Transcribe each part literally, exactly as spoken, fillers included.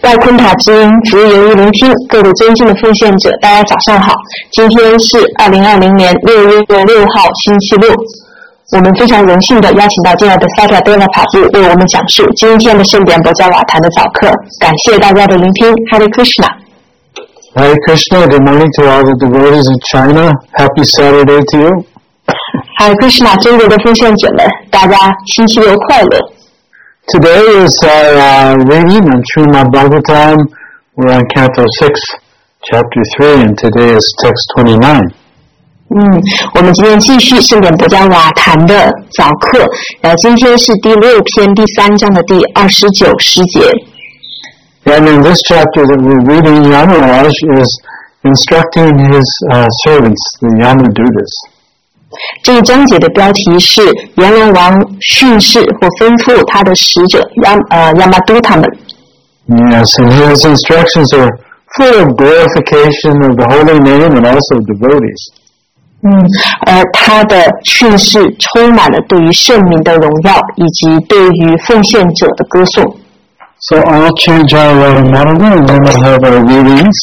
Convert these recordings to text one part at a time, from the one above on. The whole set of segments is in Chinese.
外昆塔之音服务由于聆听，各位尊敬的奉献者，大家早上好。今天是二零二零年六月六号星期六，我们非常荣幸的邀请到敬爱的萨卡德拉法布为我们讲述今天的圣典博加瓦坛的早课。感谢大家的聆听。 Hare Krishna。Hare Krishna, good morning to all the devotees in China. Happy Saturday to you. Hare Krishna, 中国的奉献者们，大家星期六快乐。 Today is our uh, reading on Srimad Bhagavatam. We're on Canto six, Chapter three, and today is text twenty-nine. 嗯，我们今天继续圣典博加瓦坛的早课，然后今天是第六篇第三章的第二十九诗节。 And in this chapter that we're reading, Yamaraj is instructing his uh, servants, the Yamadutas. 这一章节的标题是阎罗王训示或吩咐他的使者亚呃亚玛都他们。 Yes, and his instructions are full of glorification of the holy name and also devotees. 嗯，而他的训示充满了对于圣名的荣耀，以及对于奉献者的歌颂。 So I'll change our melody and then we'll have our readings.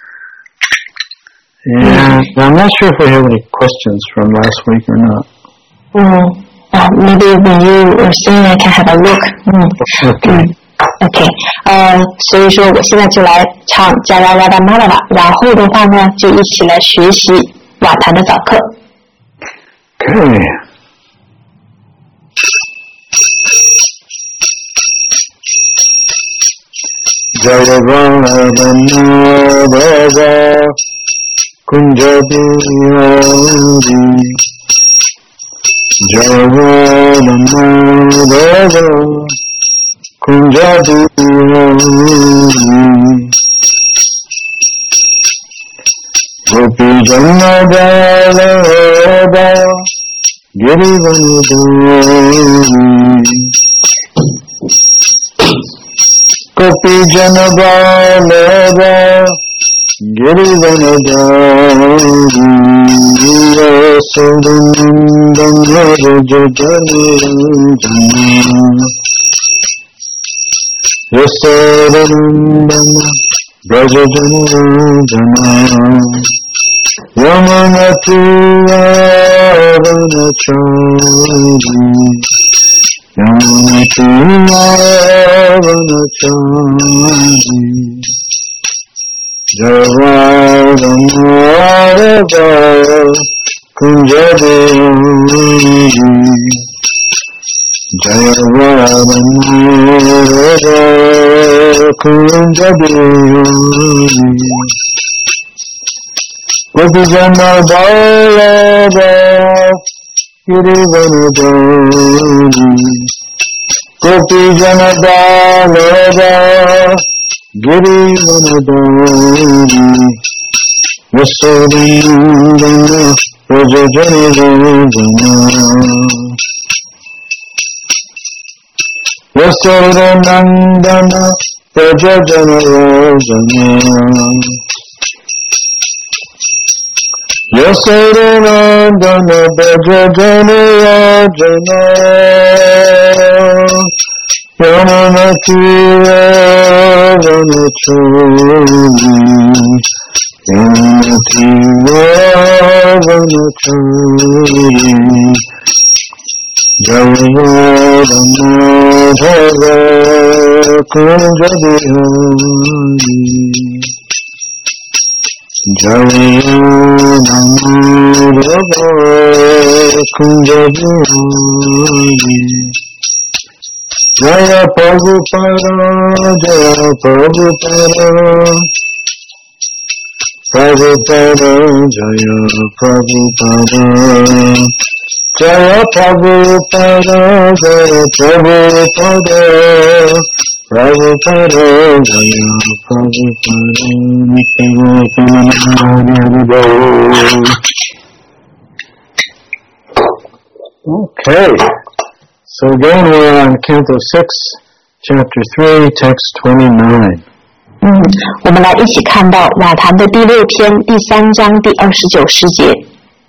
And I'm not sure if we have any questions from last week or not. Mm. Uh, maybe when you were saying I can have a look. Mm. Okay. Mm. Okay. 呃，所以说我现在就来唱加拉拉达玛拉拉，然后的话呢，就一起来学习瓦坛的早课。 Okay. Jaya Baba Kunjabi Hari Javanamada Kunjabi Hari Gopi Janmadalada Girivanadari Gopi Janmadalada Girivanadari Yasodandam Rajajanirandana Yasodandam Rajajanirandana Yamunati Yavanachari Yamunati Yavanachari Javadanada Kunjadari Javadanada Kunjadari Gopijanadalada Girivanadari Gopijanadalada Girivanadari Yasodandana Rajajanirandana Yasodandana Rajajanirandana Yasodandana Rajajanirandana Yamunati Yavanachari Yamunati Yavanachari Javadanada Kunjadihari Javadanada Kunjadihari Jaya Prabhupada, Jaya Prabhupada, Prabhupada, Jaya Prabhupada, Jaya Prabhupada, Jaya Prabhupada, Prabhupada, Jaya Prabhupada, Okay. So again, we're on Canto six, Chapter three, Text twenty-nine. 嗯，我们来一起看到瓦坛的第六篇第三章第二十九诗节。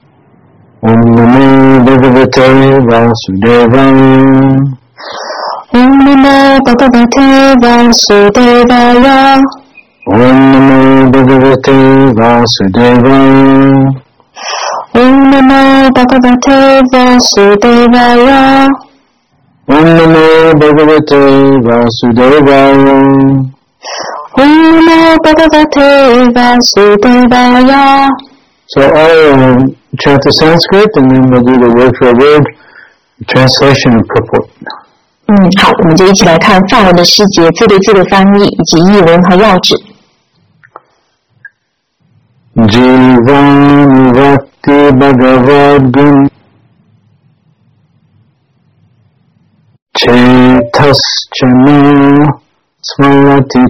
Om Namo Bhagavate Vasudevaya Om Namo Bhagavate Vasudevaya. Om Namo Bhagavate Vasudevaya. Om Namo Bhagavate Vasudevaya. Om Namo Bhagavate Vasudevaya. Om Namo Bhagavate Vasudevaya. So I'll um, chant the Sanskrit and then we'll do the word for word translation and purport. 嗯，好，我们就一起来看梵文的诗节字对字的翻译以及译文和要旨。 Jivan Vakti Bhagavad Gun Chetaschana Smarati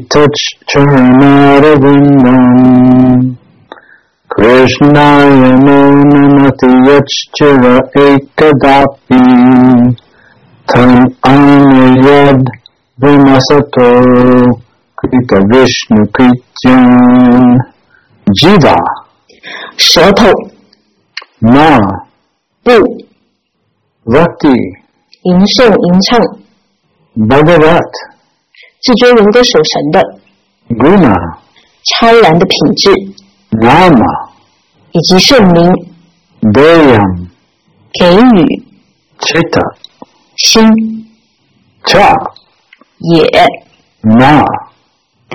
Tachcharanarvindam Krishnaya Namati Yachchira Ekadapi Tam Anayad Vimasato Krita Vishnu Krityan Jiva 舌头 Ma 不 Vakti 吟诵吟唱 Bhagavat 至尊人格守神的 Guna 超然的品质 Nama 以及圣名 Deyam 给予 Chitta 心 Cha 也 Na 不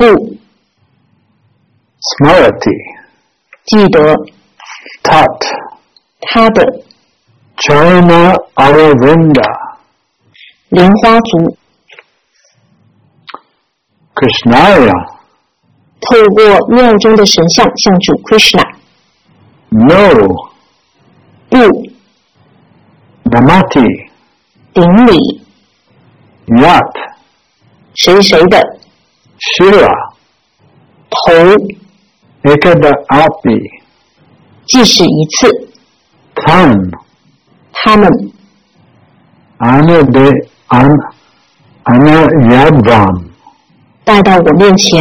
Smarati 记得 Tat 他的 Charana Aravinda 莲花足 Krishnaya 透过庙中的神像向主 Krishna No 不 Namati 顶礼 Yat 谁谁的 Shira 头 Ekada Api 即使一次 Tan 他们 Ana de An Ana Yadvam 带到我面前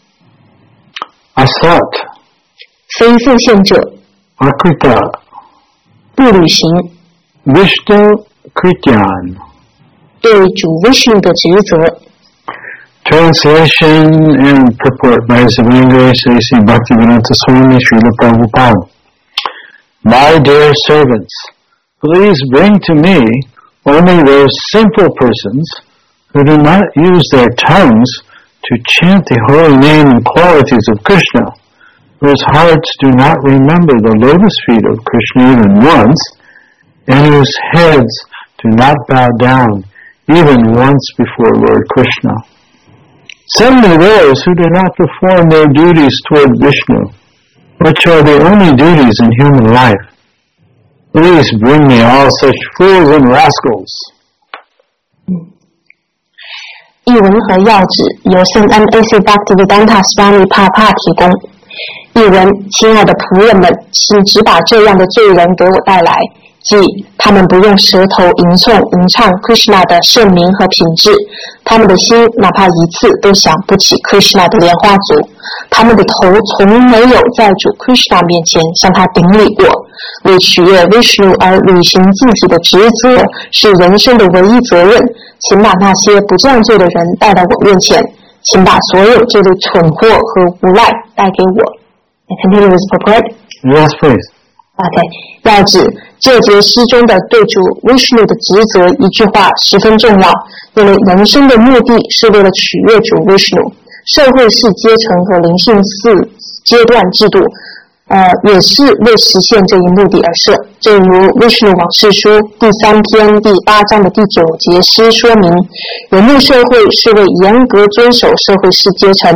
Asat 非奉献者 Akrita 不履行 Vishnu Krityan 对主 Vishnu 的职责 Translation and purport by His Evangelist A C Bhaktivedanta Swami Srila Prabhupada. My dear servants, please bring to me only those simple persons who do not use their tongues to chant the holy name and qualities of Krishna, whose hearts do not remember the lotus feet of Krishna even once, and whose heads do not bow down even once before Lord Krishna. Send me those who do not perform their duties toward Vishnu, which are the only duties in human life. Please bring me all such fools and rascals. 译文和要旨由圣安 A C Bhaktivedanta Swami Prabhupada 提供。译文：亲爱的仆人们，请只把这样的罪人给我带来，即他们不用舌头吟诵吟唱 Krishna 的圣名和品质，他们的心哪怕一次都想不起 Krishna 的莲花足，他们的头从没有在主 Krishna 面前向他顶礼过。为取悦 Vishnu 而履行自己的职责是人生的唯一责任，请把那些不这样做的人带到我面前，请把所有这类蠢货和无赖带给我。Continue with purport. Yes, please. OK， 要指这节诗中的对主 Vishnu 的职责一句话十分重要，因为人生的目的是为了取悦主 Vishnu， 社会式阶层和灵性四阶段制度呃，也是为实现这一目的而设。正如 Vishnu 往事书第三篇第八章的第九节诗说明，人类社会是为严格遵守社会式阶层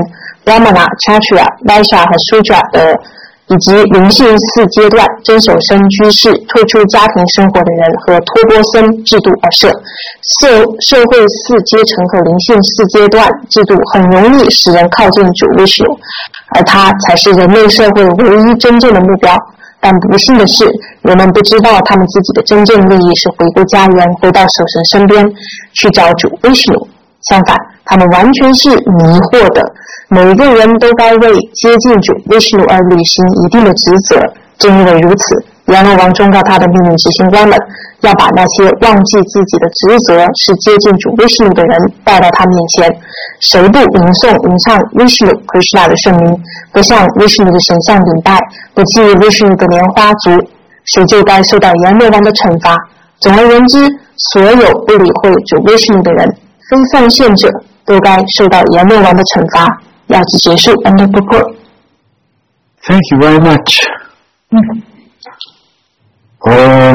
Brahmana、Kshatriya、Vaishya 和 Shudra 的以及灵性四阶段真守生居士退出家庭生活的人和托钵僧制度而设。社社会四阶层和灵性四阶段制度很容易使人靠近主 Vishnu， 而它才是人类社会唯一真正的目标。但不幸的是，人们不知道他们自己的真正利益是回归家园，回到守神身边，去找主 Vishnu。相反，他们完全是迷惑的。每个人都该为接近主 Vishnu 而履行一定的职责。正因为如此，阎罗王忠告他的秘密执行官们要把那些忘记自己的职责是接近主 Vishnu 的人带到他面前。谁不吟诵吟唱 Vishnu Krishna 的圣名，不向 Vishnu 的神像顶拜，不祭 Vishnu 的莲花足，谁就该受到阎罗王的惩罚。总而言之，所有不理会主 Vishnu 的人，非奉献者，都该受到阎罗王的惩罚。要旨结束 End of report. Thank you very much. Om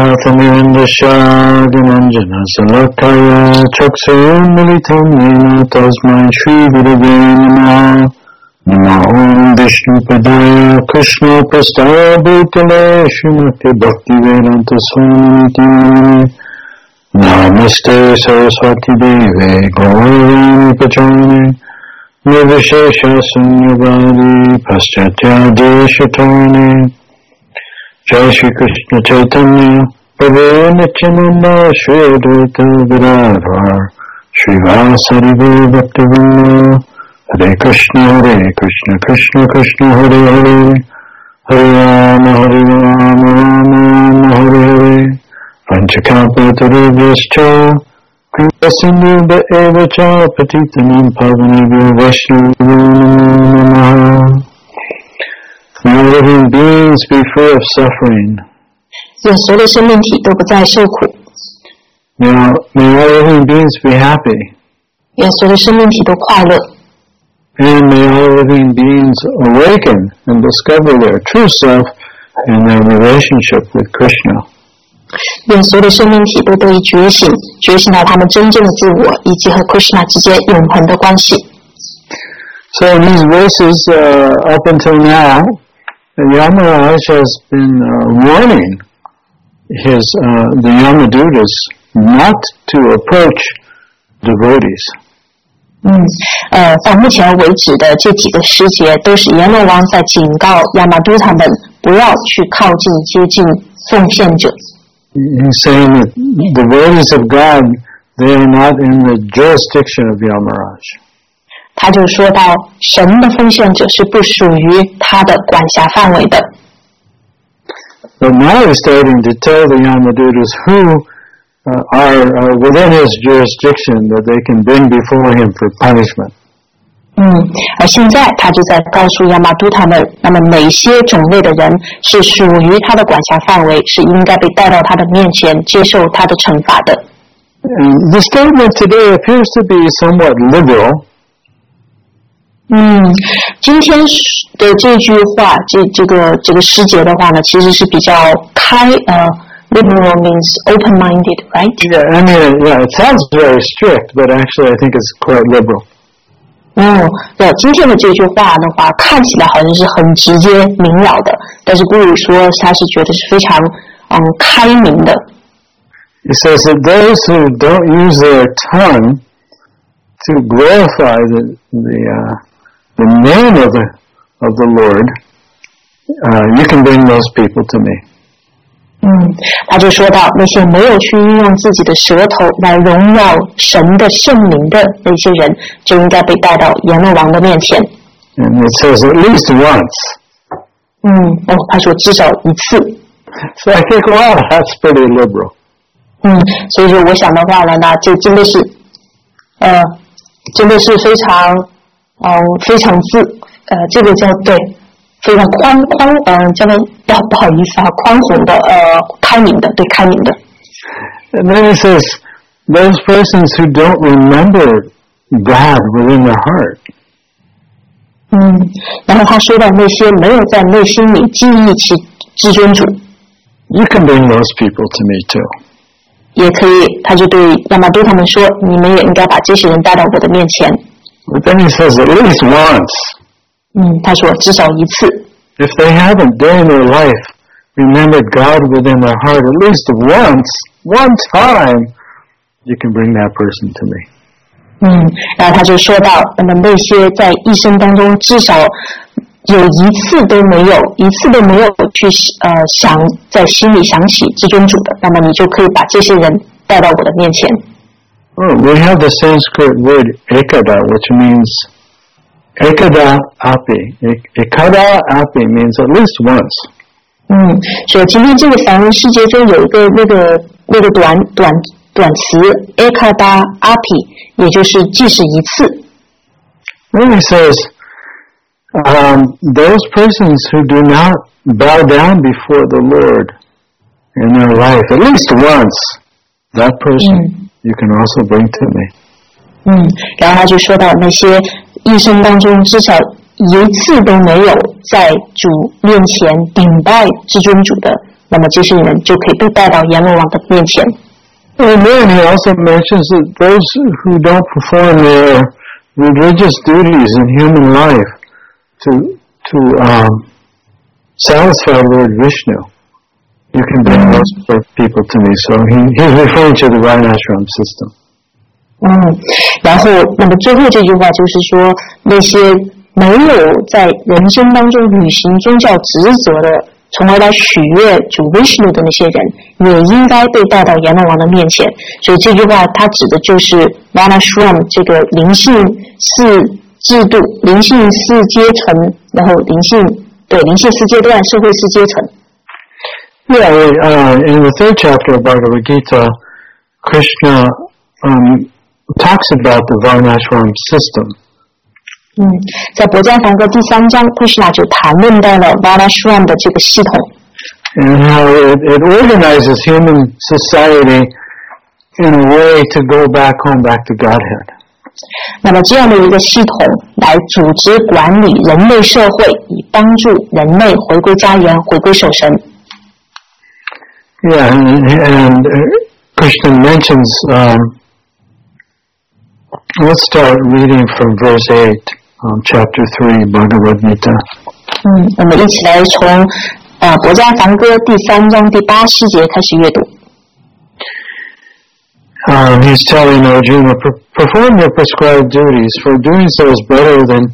Agnatamindashagananjana Salakaya Chaksaunmilitam Nena Tasmai Shri Gurave Namaha Nama Om Vishnupadaya Krishna Prastaya Bhutale Srimati Bhaktivedanta Swami Namaste Saraswati Deve Gaurani Pachani Nirvishesha Sunyavadi Paschatya Deshatani Jai Shri Krishna Chaitanya Prabhu Nityananda Shri Advaita Gadadhar Shri Vasari Bhaktivinoda Hare Krishna Hare Krishna Krishna Krishna Hare Hare Hare Rama Hare Rama Rama Rama Hare Hare Panchakalpatarubhyascha Kripasinubhya eva cha patitanam pavanebhyo Vaishnavyo namo namaha. May all living beings be free of suffering. 愿所有的生命体都不再受苦。 May all, may all living beings be happy. 愿所有的生命体都快乐。 And may all living beings awaken and discover their true self and their relationship with Krishna. 愿所有的生命体都得以觉醒，觉醒到他们真正的自我以及和 Krishna 之间永恒的关系。 So in these verses, uh, up until now, Yamaraj has been uh, warning his uh, the Yamadutas not to approach devotees. 嗯，呃，到目前为止的这几个诗节，都是阎罗王在警告亚玛都他们不要去靠近、接近奉献者。 He's saying that devotees of God, they are not in the jurisdiction of Yamaraj. 他就说到，神的奉献者是不属于他的管辖范围的。 But now he's starting to tell the Yamadutas who uh, are uh, within his jurisdiction that they can bring before him for punishment. 嗯，而现在他就在告诉亚玛都他们，那么哪些种类的人是属于他的管辖范围，是应该被带到他的面前接受他的惩罚的。 And the statement today appears to be somewhat liberal. 嗯，今天的这句话，这这个这个诗节的话呢，其实是比较开，呃 ，liberal means open-minded, right? Yeah, I mean, yeah, it sounds very strict, but actually I think it's quite liberal. 嗯，对，今天的这句话的话，看起来好像是很直接明了的，但是顾宇说他是觉得是非常嗯开明的。 He says that those who don't use their tongue to glorify the the uh, the name of the of the Lord, uh, you can bring those people to me. 嗯，他就说到那些没有去运用自己的舌头来荣耀神的圣名的那些人，就应该被带到阎罗王的面前。 And it says at least once. 嗯，哦，他说至少一次。 So I think, wow, that's pretty liberal. 嗯，所以说我想的话呢，那就真的是，呃，真的是非常，嗯、呃，非常自，呃，这个叫对。非常宽宽，嗯、呃，叫做不不好意思啊，宽宏的，呃，开明的，对，开明的。 And then he says, those persons who don't remember God within their heart. 嗯，然后他说到那些没有在内心里记忆起至尊主， You can bring those people to me too. 也可以，他就对亚玛都他们说，你们也应该把这些人带到我的面前。 But then he says at least once. 嗯，他说至少一次。 If they haven't during their life remembered God within their heart at least once, one time, you can bring that person to me. 嗯，然后他就说到，那么那些在一生当中至少有一次都没有，一次都没有去呃想在心里想起至尊主的，那么你就可以把这些人带到我的面前。 Oh, we have the Sanskrit word ekada, which means ekada api. Ekada api means at least once. 嗯，所以今天这个梵文世界中有一个那个那个短短短词 ekada api， 也就是即使一次。 Then he says, um, those persons who do not bow down before the Lord in their life, at least once, that person mm. you can also bring to me. 嗯，然后他就说到那些一生当中至少一次都没有在主面前顶拜至尊主的，那么这些人就可以被带到阎罗王的面前。 And then he also mentions that those who don't perform their religious duties in human life to to um, satisfy Lord Vishnu, you can bring mm. those people to me. So he, he's referring to the Varnashram system. 嗯，然后那么最后这句话就是说，那些没有在人生当中履行宗教职责的，从而来取悦主 Vishnu 的那些人，也应该被带到阎罗王的面前。所以这句话它指的就是 Varnashram 这个灵性四制度、灵性四阶层，然后灵性对灵性四阶段、社会四阶层。 Yeah, uh, in the third chapter of Bhagavad Gita, Krishna um, talks about the Varnashram system. 嗯，在《博迦梵歌》第三章 ，Krishna 就谈论到了 Varnashram 的这个系统。 And how it, it organizes human society in a way to go back home, back to Godhead. 那么这样的一个系统来组织管理人类社会，以帮助人类回归家园，回归守神。 Yeah, and, and Krishna mentions. Um, let's start reading from verse eight, um, chapter three, Bhagavad Gita. 嗯，我们一起来从呃《博迦梵歌》第三章第八诗节开始阅读。 Um, he's telling Arjuna, perform your prescribed duties, for doing so is better than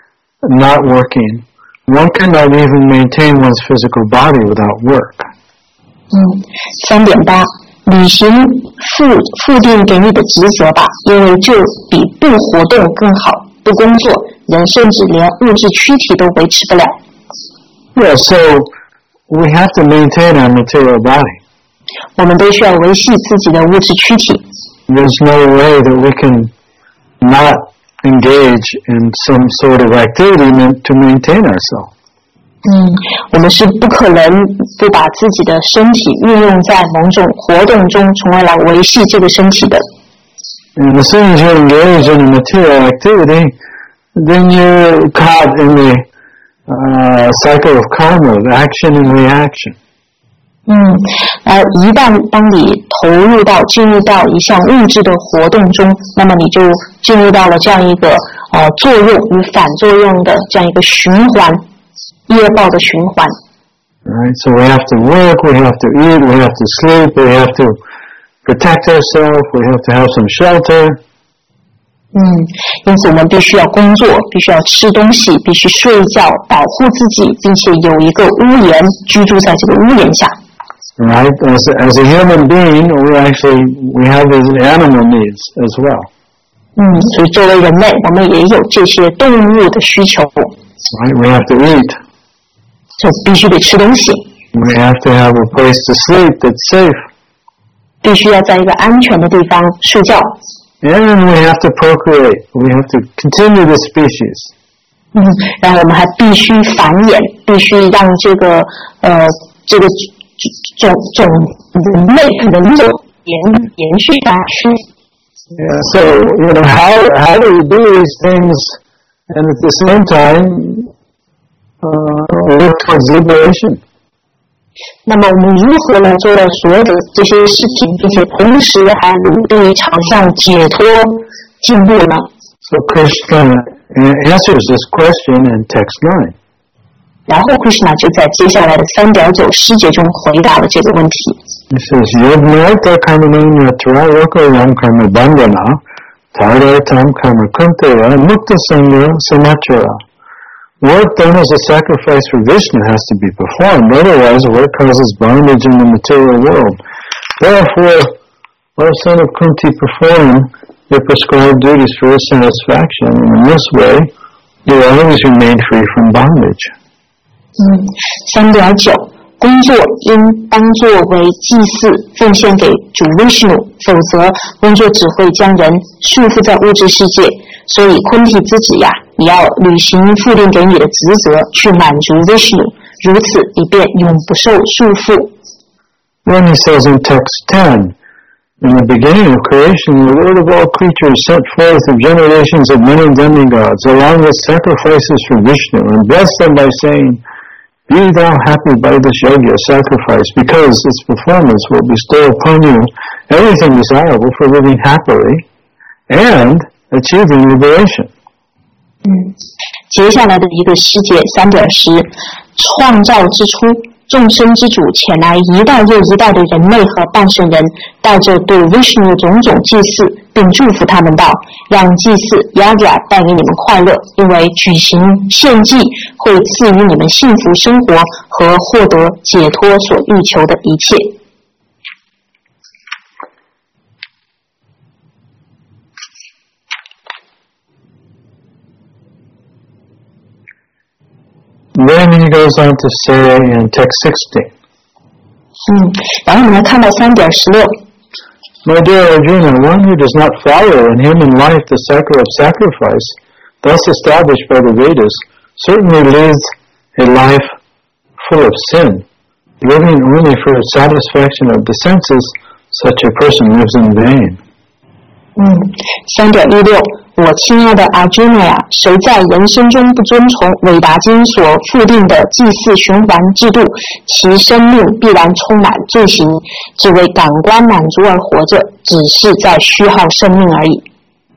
not working. One cannot even maintain one's physical body without work. 嗯，三点八，履行父父定给你的职责吧，因为就比不活动更好。不工作，人甚至连物质躯体都维持不了。 Yeah, so we have to maintain our material body. 我们都需要维系自己的物质躯体。 There's no way that we can not engage in some sort of activity to maintain ourselves. 嗯，我们是不可能不把自己的身体运用在某种活动中，从而来维系这个身体的。 And as soon as you engage in a material activity, then you're caught in the uh, cycle of karma, of action and reaction. 嗯，而一旦当你投入到、进入到一项物质的活动中，那么你就进入到了这样一个呃作用与反作用的这样一个循环。业报的循环。 Right, so we have to work, we have to eat, we have to sleep, we have to protect ourselves, we have to have some shelter. 嗯，因此我们必须要工作，必须要吃东西，必须睡觉，保护自己，并且有一个屋檐，居住在这个屋檐下。 Right, as a, as a human being, we actually we have these animal needs as well. 嗯，所以作为人类，我们也有这些动物的需求。 Right, we have to eat. 就必须得吃东西。 We have to have a place to sleep that's safe. 必须要在一个安全的地方睡觉。 And we have to procreate. We have to continue the species. 嗯，然后我们还必须繁衍，必须让这个呃这个种种人类人种延延续下去。 Yeah, so you know how how do we do these things, and at the same time uh, work towards liberation? 那么我们如何来做到所有的这些事情，并且同时还努力朝向解脱进步呢？ So Krishna answers this question in text nine. 然后 Krishna 就在接下来的三点九诗节中回答了这个问题。 He says, Yajnata karmananya trayaka yam karma bandhana taratam karma kuntaya mukta sangha samachara. Work done as a sacrifice for Vishnu has to be performed, otherwise work causes bondage in the material world. Therefore, O son of Kunti, perform your prescribed duties for his satisfaction, and in this way you will always remain free from bondage. 嗯，三点九， 工作应当作为祭祀奉献给主 Vishnu， 否则工作只会将人束缚在物质世界。所以昆提之子呀，你要履行父定给你的职责，去满足 Vishnu， 如此以便永不受束缚。 When he says in text ten, in the beginning of creation, the Lord of all creatures sent forth of generations of men and demigods, along with sacrifices for Vishnu, and blessed them by saying, Be thou happy by this yajna sacrifice, because its performance will bestow upon you everything desirable for living happily and achieving liberation. 嗯，接下来的一个诗节 三点十， 创造之初，众生之主前来一代又一代的人类和半神人，带着对 Vishnu 的种种祭祀，并祝福他们道：让祭祀 Yajna 带给你们快乐，因为举行献祭会赐予你们幸福生活和获得解脱所欲求的一切。 Then he goes on to say in text sixteen. 嗯，然后我们来看到 三点十六。 My dear Arjuna, one who does not follow in human life the cycle of sacrifice, thus established by the Vedas, certainly leads a life full of sin. Living only for the satisfaction of the senses, such a person lives in vain. 嗯 三点一六， 我亲爱的 Arjuna 呀，谁在人生中不遵从韦达经所附定的祭祀循环制度，其生命必然充满罪行，只为感官满足而活着，只是在虚耗生命而已。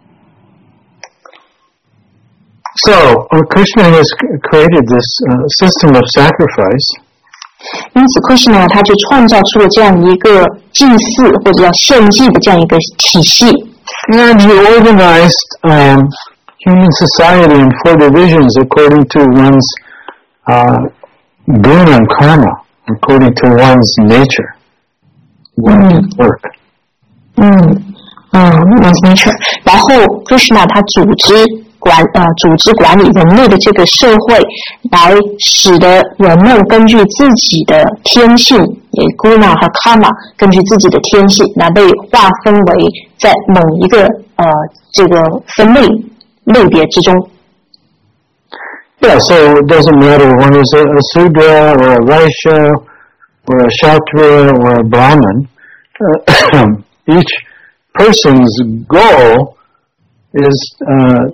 So, uh, Krishna has created this uh, system of sacrifice. 因此 Krishna 他就创造出了这样一个祭祀或者叫献祭的这样一个体系。 And he organized um, human society in four divisions according to one's uh, guna and karma, according to one's nature, one's work. 嗯嗯 one's nature. 然后 Krishna 他组织管呃组织管理人类的这个社会，来使得人们根据自己的天性，也 guna 和 karma 根据自己的天性来被划分为在某一个呃这个分类类别之中。 Yeah, so it doesn't matter one is a, a Sudra or a Vaishya or a Kshatriya or a Brahmin. Uh, each person's goal is uh,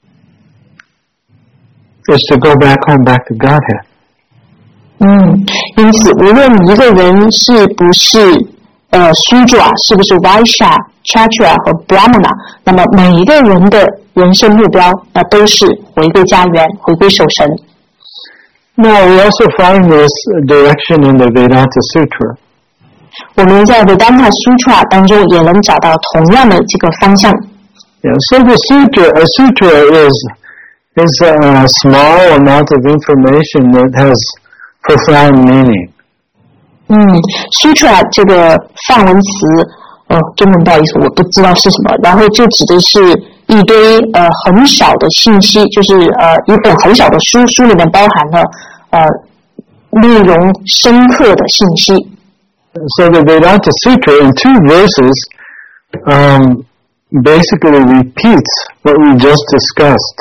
is to go back home, back to Godhead. 嗯，因此无论一个人是不是呃 Sudra， 是不是 Vaishya、Kshatriya 和 Brahmana， 那么每一个人的人生目标那都是回归家园，回归守神。 Now we also find this direction in the Vedanta Sutra. 我们在 Vedanta Sutra 当中也能找到同样的这个方向。 Yeah, so the sutra, a sutra is is a small amount of information that has profound meaning. 嗯 ，Sutra 这个梵文词，呃，中文不好意思，我不知道是什么。然后就指的是一堆呃很少的信息，就是呃一本很小的书，书里面包含了呃内容深刻的信息。 So the Vedanta Sutra in two verses um, basically repeats what we just discussed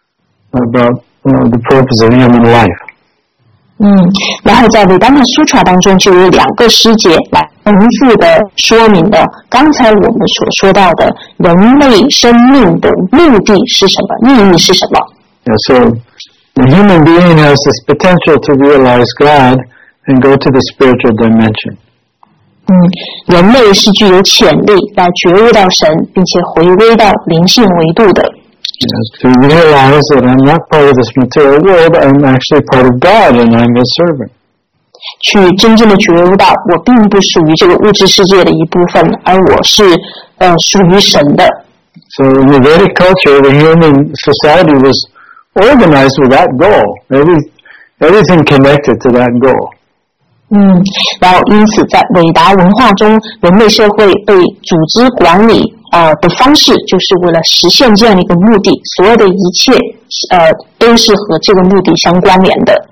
about uh, the purpose of human life. 嗯，然后在 Vedanta Sutra 当中就有两个诗节来重复的说明了刚才我们所说到的人类生命的目的是什么，意义是什么。 Yeah, so the human being has this potential to realize God and go to the spiritual dimension. 嗯，人类是具有潜力来觉悟到神，并且回归到灵性维度的。 Yes, to realize that I'm not part of this material world, I'm actually part of God and I'm His servant. 去真正的觉悟到，我并不属于这个物质世界的一部分，而我是呃属于神的。 So in the Vedic culture, the human society was organized with that goal. Every, everything connected to that goal. 嗯，然后因此在伟达文化中，人类社会被组织管理呃的方式，就是为了实现这样的一个目的，所有的一切呃都是和这个目的相关联的。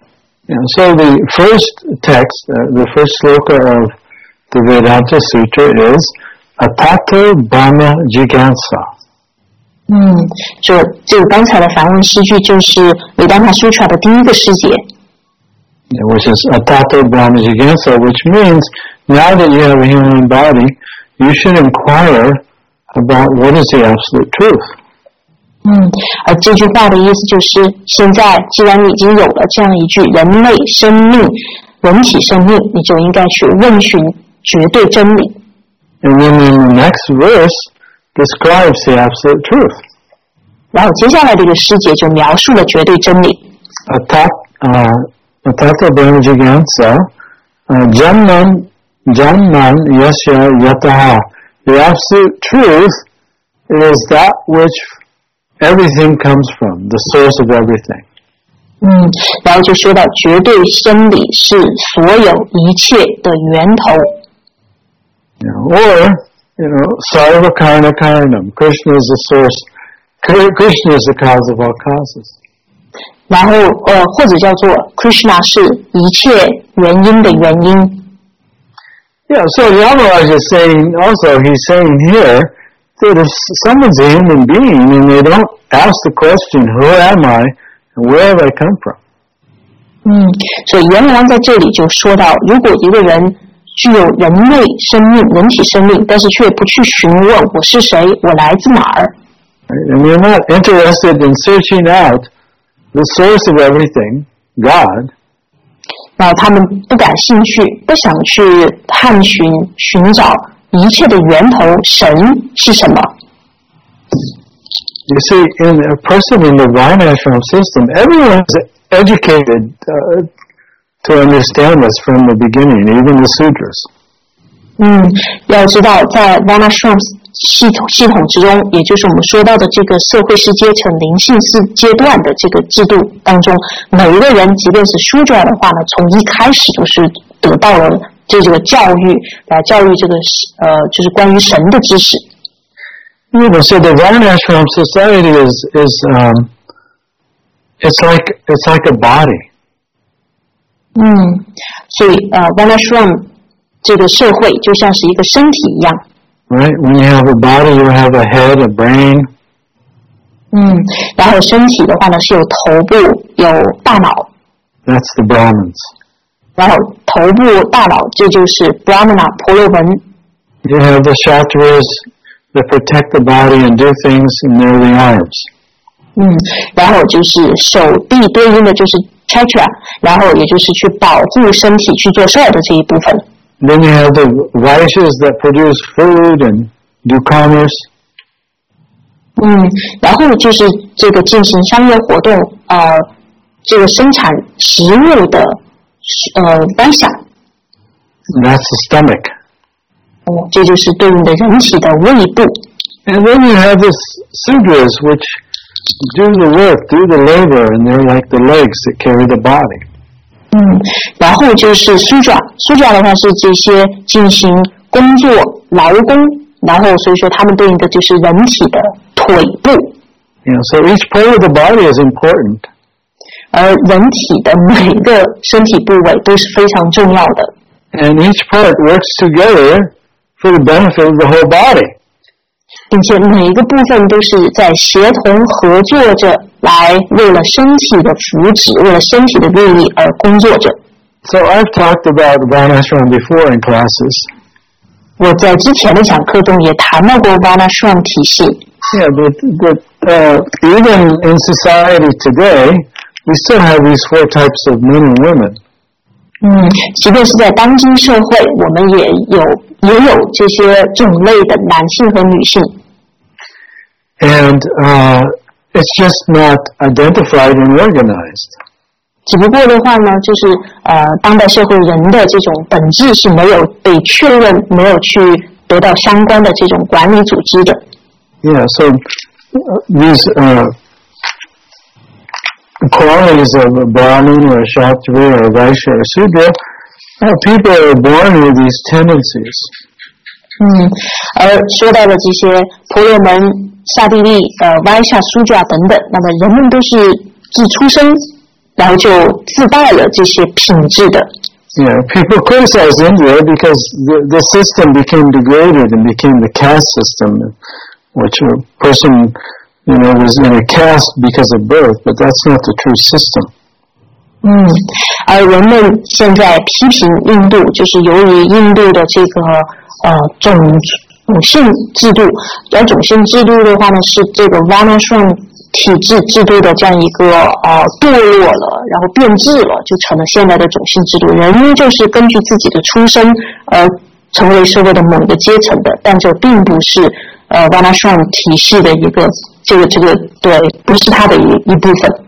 Yeah, so the first text, uh, the first sloka of the Vedanta Sutra is Atato Brahma Jigansa. 嗯，就这个刚才的梵文诗句就是维达纳苏tra的第一个诗节。 Yeah, which is Atato Brahma Jigansa, which means now that you have a human body, you should inquire about what is the absolute truth. 嗯，而这句话的意思就是，现在既然你已经有了这样一句人类生命、人体生命，你就应该去问询绝对真理。 And then in the next verse describes the absolute truth. 然后接下来这个诗节就描述了绝对真理。 Atat, uh, Atato Brahma Jigansa, uh, Janman, Janman Yasya Yataha. The absolute truth is that which everything comes from, the source of everything. 嗯，然后就说到绝对真理是所有一切的源头。 You know, or, you know, Sarva Karna Karanam. Krishna is the source. Krishna is the cause of all causes. 然后呃，或者叫做 Krishna 是一切原因的原因。 Yeah, so Yamaraj is saying, also he's saying here, that if someone's a human being and they don't ask the question, who am I and where have I come from? 嗯，所以阎王在这里就说到，如果一个人具有人类生命、人体生命，但是却不去询问我是谁，我来自哪儿。 And you're not interested in searching out the source of everything, God. 然后他们不感兴趣，不想去探寻、寻找一切的源头，神是什么？ You see, in a person in the Varnashram system, everyone is educated uh, to understand this from the beginning, even the Sudras. 嗯，要知道，在 Varnashram 系统系统之中，也就是我们说到的这个社会式阶层、灵性式阶段的这个制度当中，每一个人，即便是 Shudra 的话呢，从一开始就是得到了这个教育，来教育这个呃，就是关于神的知识。 Yeah, so the Varnashram society is is um, it's like it's like a body. 嗯，所以呃 Varnashram 这个社会就像是一个身体一样。 Right? When you have a body, you have a head, a brain. 嗯，然后身体的话呢是有头部、有大脑。 That's the Brahmins. 然后头部、大脑，这就是 Brahmana 婆罗门。 You have the Kshatras that protect the body and do things, and they're the arms. 嗯，然后就是手臂对应的就是 Chatra， 然后也就是去保护身体、去做事儿的这一部分。 Then you have the Vaishyas that produce food and do commerce. 嗯，然后就是这个进行商业活动，呃，这个生产食物的呃 Vaishya。 That's the stomach. 哦，这就是对应的人体的胃部。 And then you have the Sudras, which do the work, do the labor, and they're like the legs that carry the body. 嗯，然后就是 Sudra，Sudra 的话是这些进行工作劳工，然后所以说他们对应的就是人体的腿部。 You know, so each part of the body is important. 而人体的每个身体部位都是非常重要的。 And each part works together for the benefit of the whole body. 并且每一个部分都是在协同合作着来为了身体的福祉，为了身体的利益而工作着。 So I've talked about Varnashram before in classes. 我在之前的讲课中也谈到过 Varnashram 体系。 Yeah, but, but uh, even in society today, we still have these four types of men and women. 嗯，即便是在当今社会，我们也有也有这些种类的男性和女性。 And uh, it's just not identified and organized. 只不过的话呢，就是呃，当代社会人的这种本质是没有被确认，没有去得到相关的这种管理组织的。 Yeah, so uh, these uh, qualities of a Brahmin or a Kshatriya or a Vaishya or a Sudra, uh, people are born with these tendencies. 嗯，而说到的这些婆罗门、刹帝利、呃、Vaishya、Sudra 等等，那么人们都是自出生然后就自带了这些品质的。 Yeah, people criticize India because the, the system became degraded and became the caste system, which a person, you know, was in a caste because of birth, but that's not the true system. 嗯，而人们现在批评印度，就是由于印度的这个呃种种姓制度，而种姓制度的话呢，是这个 Varnashram 体制制度的这样一个呃堕落了，然后变质了，就成了现在的种姓制度。人就是根据自己的出身而成为社会的某一个阶层的，但这并不是呃 Varnashram 体系的一个这个这个对，不是它的一一部分。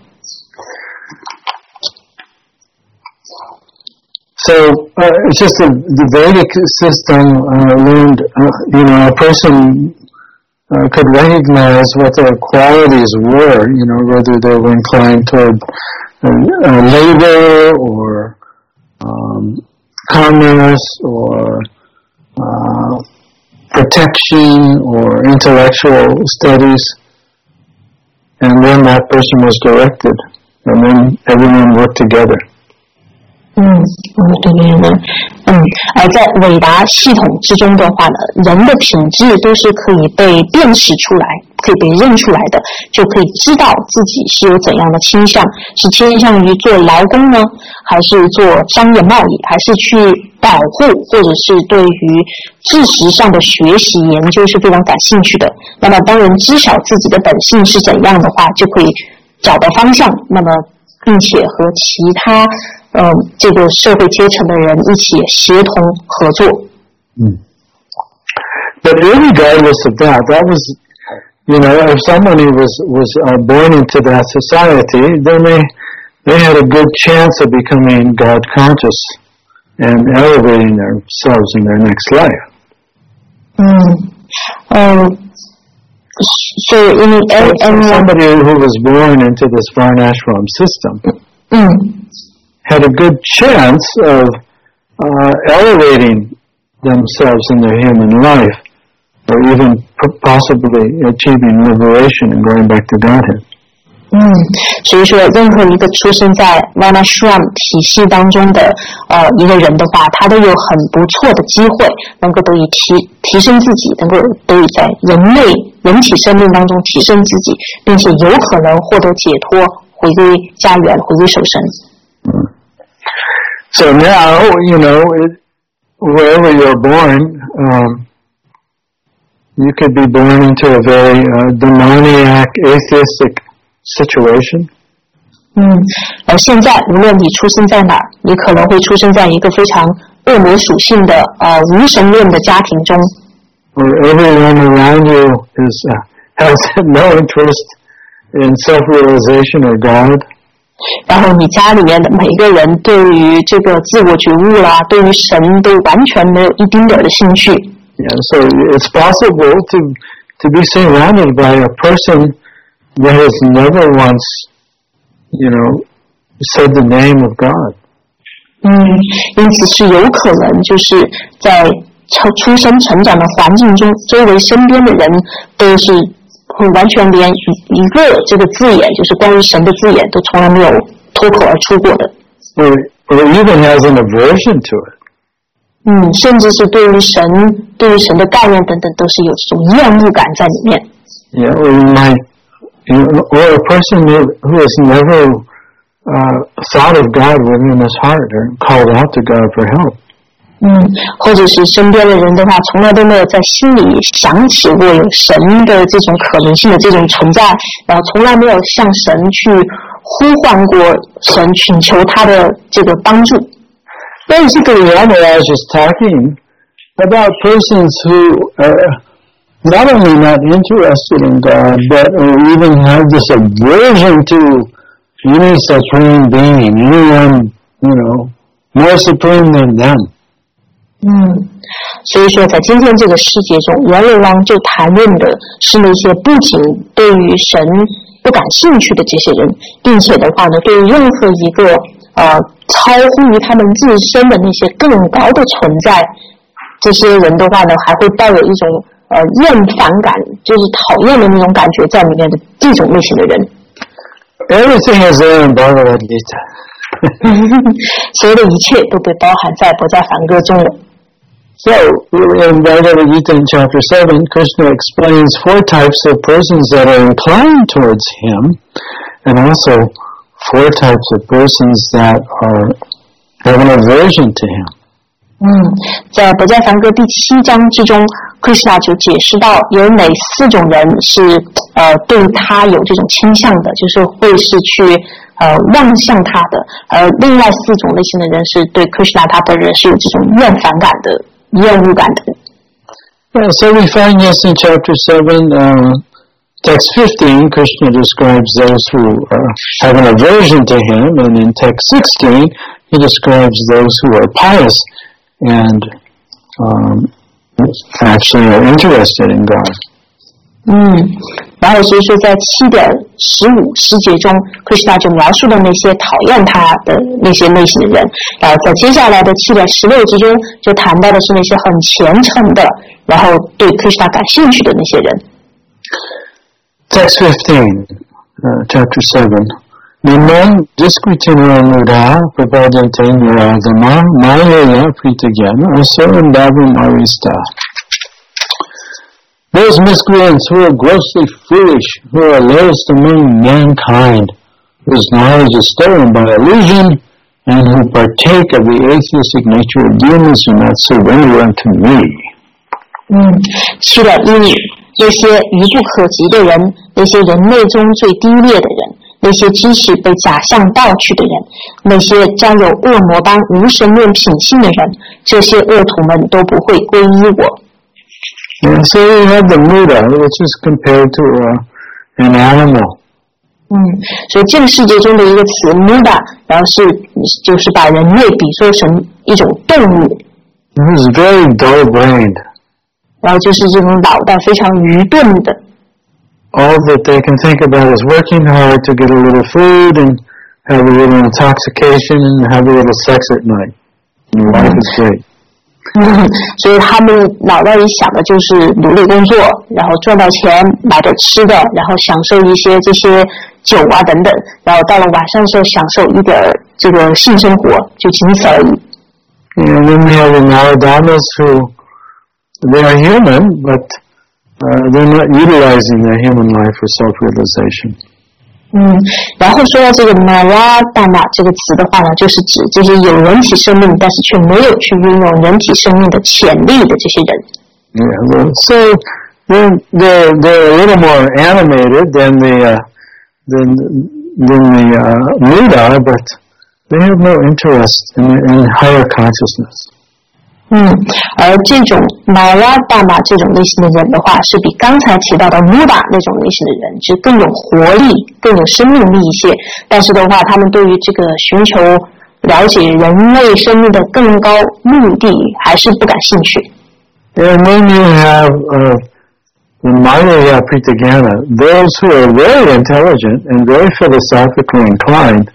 So uh, it's just the, the Vedic system uh, learned, uh, you know, a person uh, could recognize what their qualities were, you know, whether they were inclined toward uh, uh, labor or um, commerce or uh, protection or intellectual studies, and then that person was directed, and then everyone worked together. 嗯，对对对，嗯，而在伟达系统之中的话呢，人的品质都是可以被辨识出来，可以被认出来的，就可以知道自己是有怎样的倾向，是倾向于做劳工呢，还是做商业贸易，还是去保护，或者是对于知识上的学习研究是非常感兴趣的。那么当人知晓自己的本性是怎样的话，就可以找到方向，那么并且和其他呃，这个社会阶层的人一起协同合作。 Mm. But regardless of that, that was, you know, if somebody was was uh, born into that society, then they they had a good chance of becoming God conscious and elevating themselves in their next life. 嗯嗯。So in so, and somebody who was born into this Varnashram system. 嗯。 had a good chance of uh, elevating themselves in their human life, or even p- possibly achieving liberation and going back to Godhead. 嗯，所以说，任何一个出生在 Varnashram 体系当中的呃一个人的话，他都有很不错的机会，能够得以提提升自己，能够得以在人类人体生命当中提升自己，并且有可能获得解脱，回归家园，回归守神。 嗯。So now, you know, it, wherever you're born, um, you could be born into a very uh, demoniac, atheistic situation. 嗯，而现在无论你出生在哪儿，你可能会出生在一个非常恶魔属性的呃无神论的家庭中。 Where everyone around you is uh, has no interest in self-realization or God. 然后你家里面的每一个人对于这个自我觉悟啦，对于神都完全没有一丁点儿的兴趣。 Yeah, so it's possible to to be surrounded by a person that has never once, you know, said the name of God. 嗯，因此是有可能就是在出出生成长的环境中，周围身边的人都是。完全连一个这个字眼，就是关于神的字眼，都从来没有脱口而出过的。 Or, or even has an aversion to it. 嗯，甚至是对于神、对于神的概念等等，都是有这种厌恶感在里面。 Yeah, or you might, you know, or a person who, who has never uh, thought of God within his heart or called out to God for help. 嗯，或者是身边的人的话，从来都没有在心里想起过有神的这种可能性的这种存在，然后从来没有向神去呼唤过神，请求他的这个帮助。 Basically, Yamaraj is talking about persons who are not only not interested in God, but even have this aversion to any supreme being, anyone, you know, more supreme than them. 嗯，所以说在今天这个世界中，阎罗王就谈论的是那些不仅对于神不感兴趣的这些人，并且的话呢，对于任何一个呃超乎于他们自身的那些更高的存在，这些人的话呢，还会带有一种呃厌烦感，就是讨厌的那种感觉在里面的这种类型的人。 everything is there in Bhagavad Gita. 所有的一切都被包含在《不在梵歌》中了。 So, in Bhagavad Gita in chapter seven, Krishna explains four types of persons that are inclined towards him, and also four types of persons that are have an aversion to him. 嗯，在《不在梵歌》第七章之中 ，Krishna 就解释到有哪四种人是呃对他有这种倾向的，就是会是去呃望向他的，而另外四种类型的人是对 Krishna 他本人是有这种厌烦感的。厌恶感的。 Yeah, so we find this in chapter seven, uh, text fifteen, Krishna describes those who uh, have an aversion to him, and in text sixteen, he describes those who are pious and um, actually are interested in God. 嗯，然后所以说在七点十五十节中 ，Krishna 就描述了那些讨厌他的那些类型的人，然后在接下来的七点十六之中，就谈到的是那些很虔诚的，然后对 Krishna 感兴趣的那些人。 Text fifteen, uh, chapter seven. Nimam disquitino muda prabhadante niradhama mayaya pritagyana asaram davam arista. Those miscreants who are grossly foolish, who are lowest among mankind, whose knowledge is stolen by illusion, and who partake of the atheistic nature of demons do not surrender unto me. 嗯，七点一，那些愚不可及的人，那些人类中最低劣的人，那些知识被假象盗取的人，那些沾有恶魔般无神论品性的人，这些恶徒们都不会皈依我。 And so we have the Muda, which is compared to uh, an animal. 嗯，所以这个世界中的一个词 Muda， 然后是就是把人类比作成一种动物。 It is very dull-brained. 然后就是这种脑袋非常愚钝的。 All that they can think about is working hard to get a little food and have a little intoxication and have a little sex at night. And life is great. 嗯，所以他们脑袋里想的就是努力工作，然后赚到钱，买点吃的，然后享受一些这些酒啊等等，然后到了晚上的时候享受一点这个性生活，就仅此而已。 And then we have the Naradamas who, they are human, but uh, they're not utilizing their human life for self-realization. 嗯，然后说到这个 Naradama 这个词的话呢，就是指这些有人体生命，但是却没有去运用人体生命的潜力的这些人。 Yeah, so they're, they're, they're a little more animated than the, uh, than, than the uh, Muda, but they have no interest in, in higher consciousness. 嗯，而这种 Naradama 这种类型的人的话，是比刚才提到的 Muda 那种类型的人，就更有活力、更有生命力一些。但是的话，他们对于这个寻求了解人类生命的更高目的，还是不感兴趣。 And then you have uh, the Maya Pritagana, those who are very intelligent and very philosophically inclined.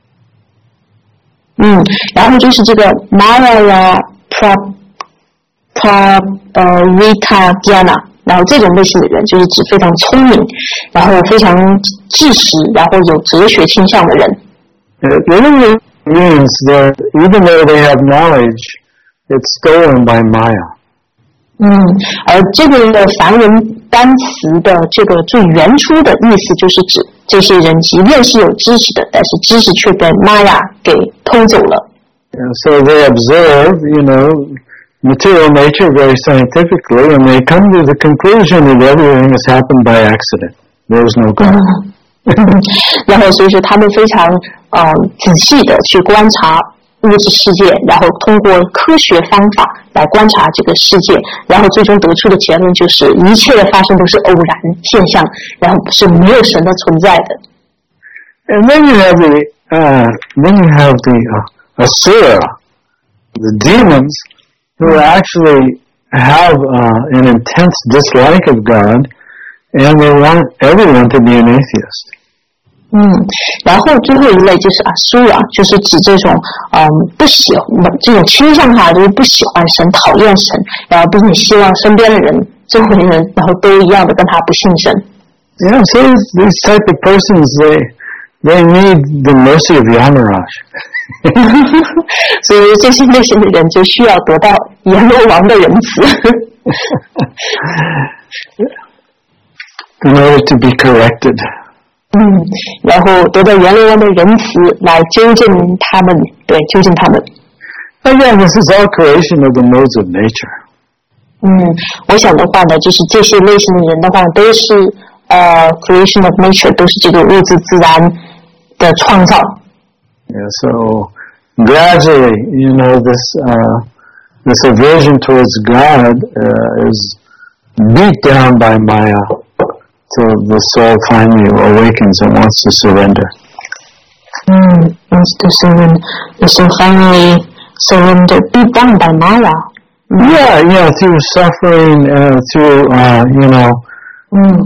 嗯，然后就是这个 Maya pra pra 呃 Rita Gyana， 然后这种类型的人就是指非常聪明，然后非常知识，然后有哲学倾向的人。 It really means that even though they have knowledge, it's stolen by Maya. 嗯，而这个的梵文单词的这个最原初的意思就是指这些人即便是有知识的，但是知识却被 Maya 给偷走了。 And so they observe, you know, material nature very scientifically, and they come to the conclusion that everything has happened by accident. There is no God. 然后所以说他们非常呃仔细的去观察物质世界，然后通过科学方法来观察这个世界，然后最终得出的结论就是一切的发生都是偶然现象，然后是没有神的存在的。 And then you have the, uh, then you have the uh, Asura, the demons, who actually have uh, an intense dislike of God, and they want everyone to be an atheist. 嗯，然后最后一类就是 Asura， 就是指这种嗯不喜欢这种倾向哈，就是不喜欢神、讨厌神，然后并且希望身边的人、周围的人，然后都一样的跟他不信神。 Yeah, so these type of persons, they they need the mercy of Yamaraj. 所以这些类型的人就需要得到阎罗王的仁慈。 In order to be corrected. 嗯，然后得到阎罗王的仁慈来纠正他们，对，纠正他们。 Again, this is all creation of the modes of nature. 嗯，我想的话呢，就是这些类型的人的话，都是呃 creation of nature， 都是这个物质自然的创造。 Yeah, so gradually, you know, this uh, this aversion towards God uh, is beat down by Maya, till the soul finally awakens and wants to surrender. Mm, wants to surrender. The soul finally surrender, beat down by Maya. Mm. Yeah, yeah, through suffering, uh, through, uh, you know, mm.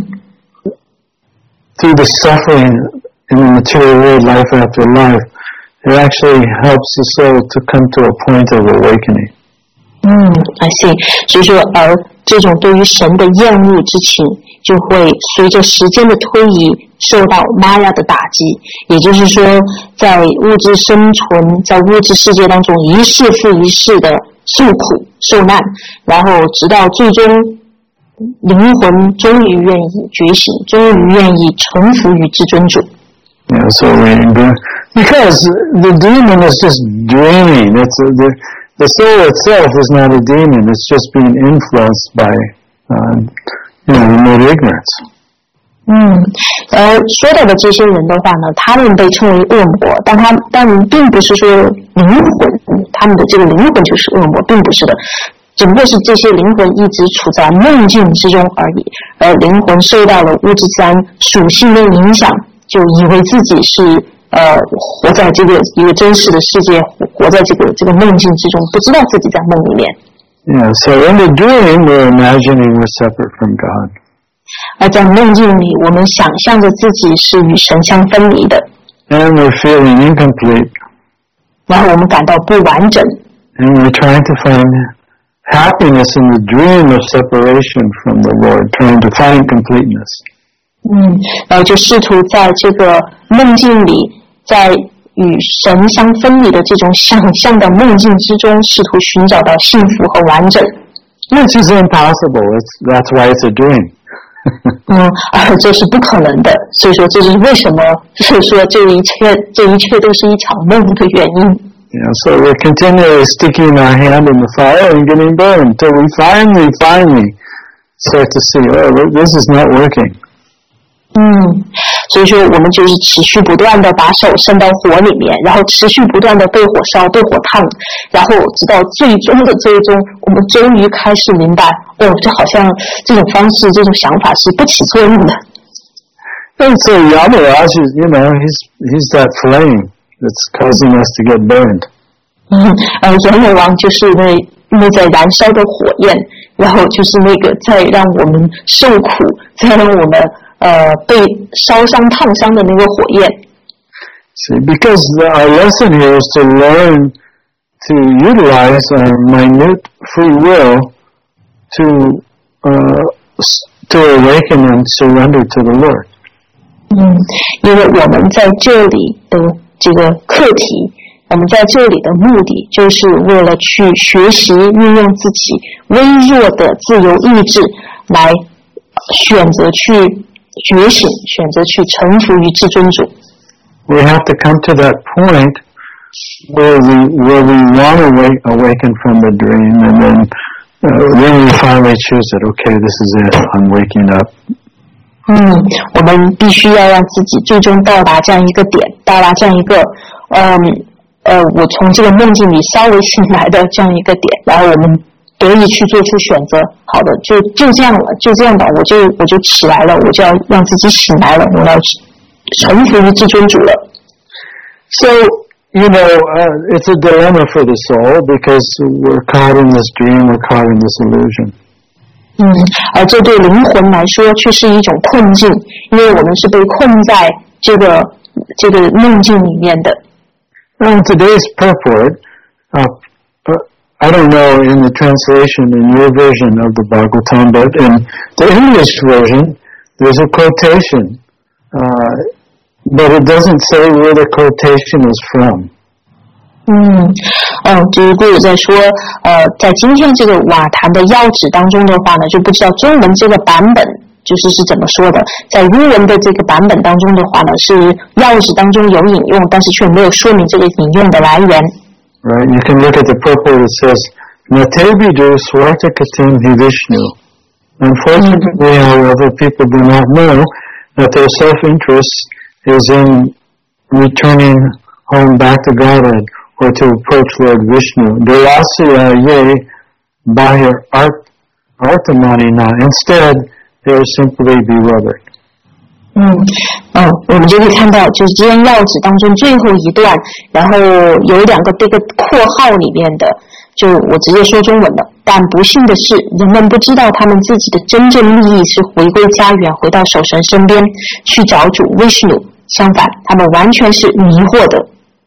through the suffering in the material world, life after life, it actually helps the soul to come to a point of awakening. 嗯 I see. 所以说，而这种对于神的厌恶之情，就会随着时间的推移受到玛雅的打击。也就是说，在物质生存，在物质世界当中，一世复一世的受苦受难，然后直到最终灵魂终于愿意觉醒，终于愿意臣服于至尊主。 Yeah, so we, because the demon is just dreaming. It's a, the the soul itself is not a demon. It's just being influenced by, uh, you know, remote ignorance. 嗯，而说到的这些人的话呢，他们被称为恶魔，但他但并不是说灵魂，他们的这个灵魂就是恶魔，并不是的，只不过是这些灵魂一直处在梦境之中而已，而灵魂受到了物质自然属性的影响，就以为自己是呃活在这个一个真实的世界，活在这个这个梦境之中，不知道自己在梦里面。 Yeah, so in the dream we're imagining we're separate from God. 而在梦境里，我们想象着自己是与神相分离的。 And we're feeling incomplete. 然后我们感到不完整。 And we're trying to find happiness in the dream of separation from the Lord, trying to find completeness. 嗯，然后就试图在这个梦境里，在与神相分离的这种想象的梦境之中，试图寻找到幸福和完整。 Which is impossible. It's, that's why it's a dream. 嗯，而这是不可能的，所以说这是为什么，就是说这一切，这一切都是一场梦的原因。 Yeah, so we're continually sticking our hand in the fire and getting burned until we finally, finally start to see, oh, this is not working. 嗯，所以说我们就是持续不断的把手伸到火里面，然后持续不断的被火烧、被火烫，然后直到最终的最终，我们终于开始明白，哦，这好像这种方式、这种想法是不起作用的。 And so Yamaraj is, you know, he's he's that flame that's causing us to get burned. 嗯，呃，阎罗王就是那那在燃烧的火焰，然后就是那个在让我们受苦，在让我们。呃，被烧伤、烫伤的那个火焰。 See, because our lesson here is to learn to utilize our minute free will to uh, to awaken and surrender to the Lord. 嗯，因为我们在这里的这个课题，我们在这里的目的，就是为了去学习运用自己微弱的自由意志，来选择去。觉醒，选择去臣服于至尊主。 We have to come to that point where we where we want to wake, awaken from the dream, and then uh, then we finally choose it. Okay, this is it. I'm waking up. 嗯，我们必须要让自己最终到达这样一个点，到达这样一个，嗯呃，我从这个梦境里稍微醒来的这样一个点，然后我们。得以去做出选择，好的，就就这样了，就这样吧，我就我就起来了，我就要让自己醒来了，我要臣服于至尊主了。 So, you know, uh, it's a dilemma for the soul because we're caught in this dream, we're caught in this illusion. 嗯，而这对灵魂来说却是一种困境，因为我们是被困在这个这个梦境里面的。 Now, today's purport, uh, I don't know in the translation in your version of the Bhagavatam, but in the English version, there's a quotation uh, But it doesn't say where the quotation is from. 嗯，哦，就是顾友在说，呃，在今天这个瓦坛的要旨当中的话呢，就不知道中文这个版本就是是怎么说的。在英文的这个版本当中的话呢，是要旨当中有引用，但是却没有说明这个引用的来源。 Right? You can look at the purport. It says, "Natebidu swartakatim hivishnu." Unfortunately, however, people do not know that their self-interest is in returning home back to Godhead or to approach Lord Vishnu. Durasya ye bahir art artamanina. Instead, they are simply bewildered. 嗯嗯，我们就可以看到，就是这篇要旨当中最后一段，然后有两个这个括号里面的，就我直接说中文的。但不幸的是，人们不知道他们自己的真正利益是回归家园，回到守神身边，去找主 Vishnu。相反，他们完全是迷惑的。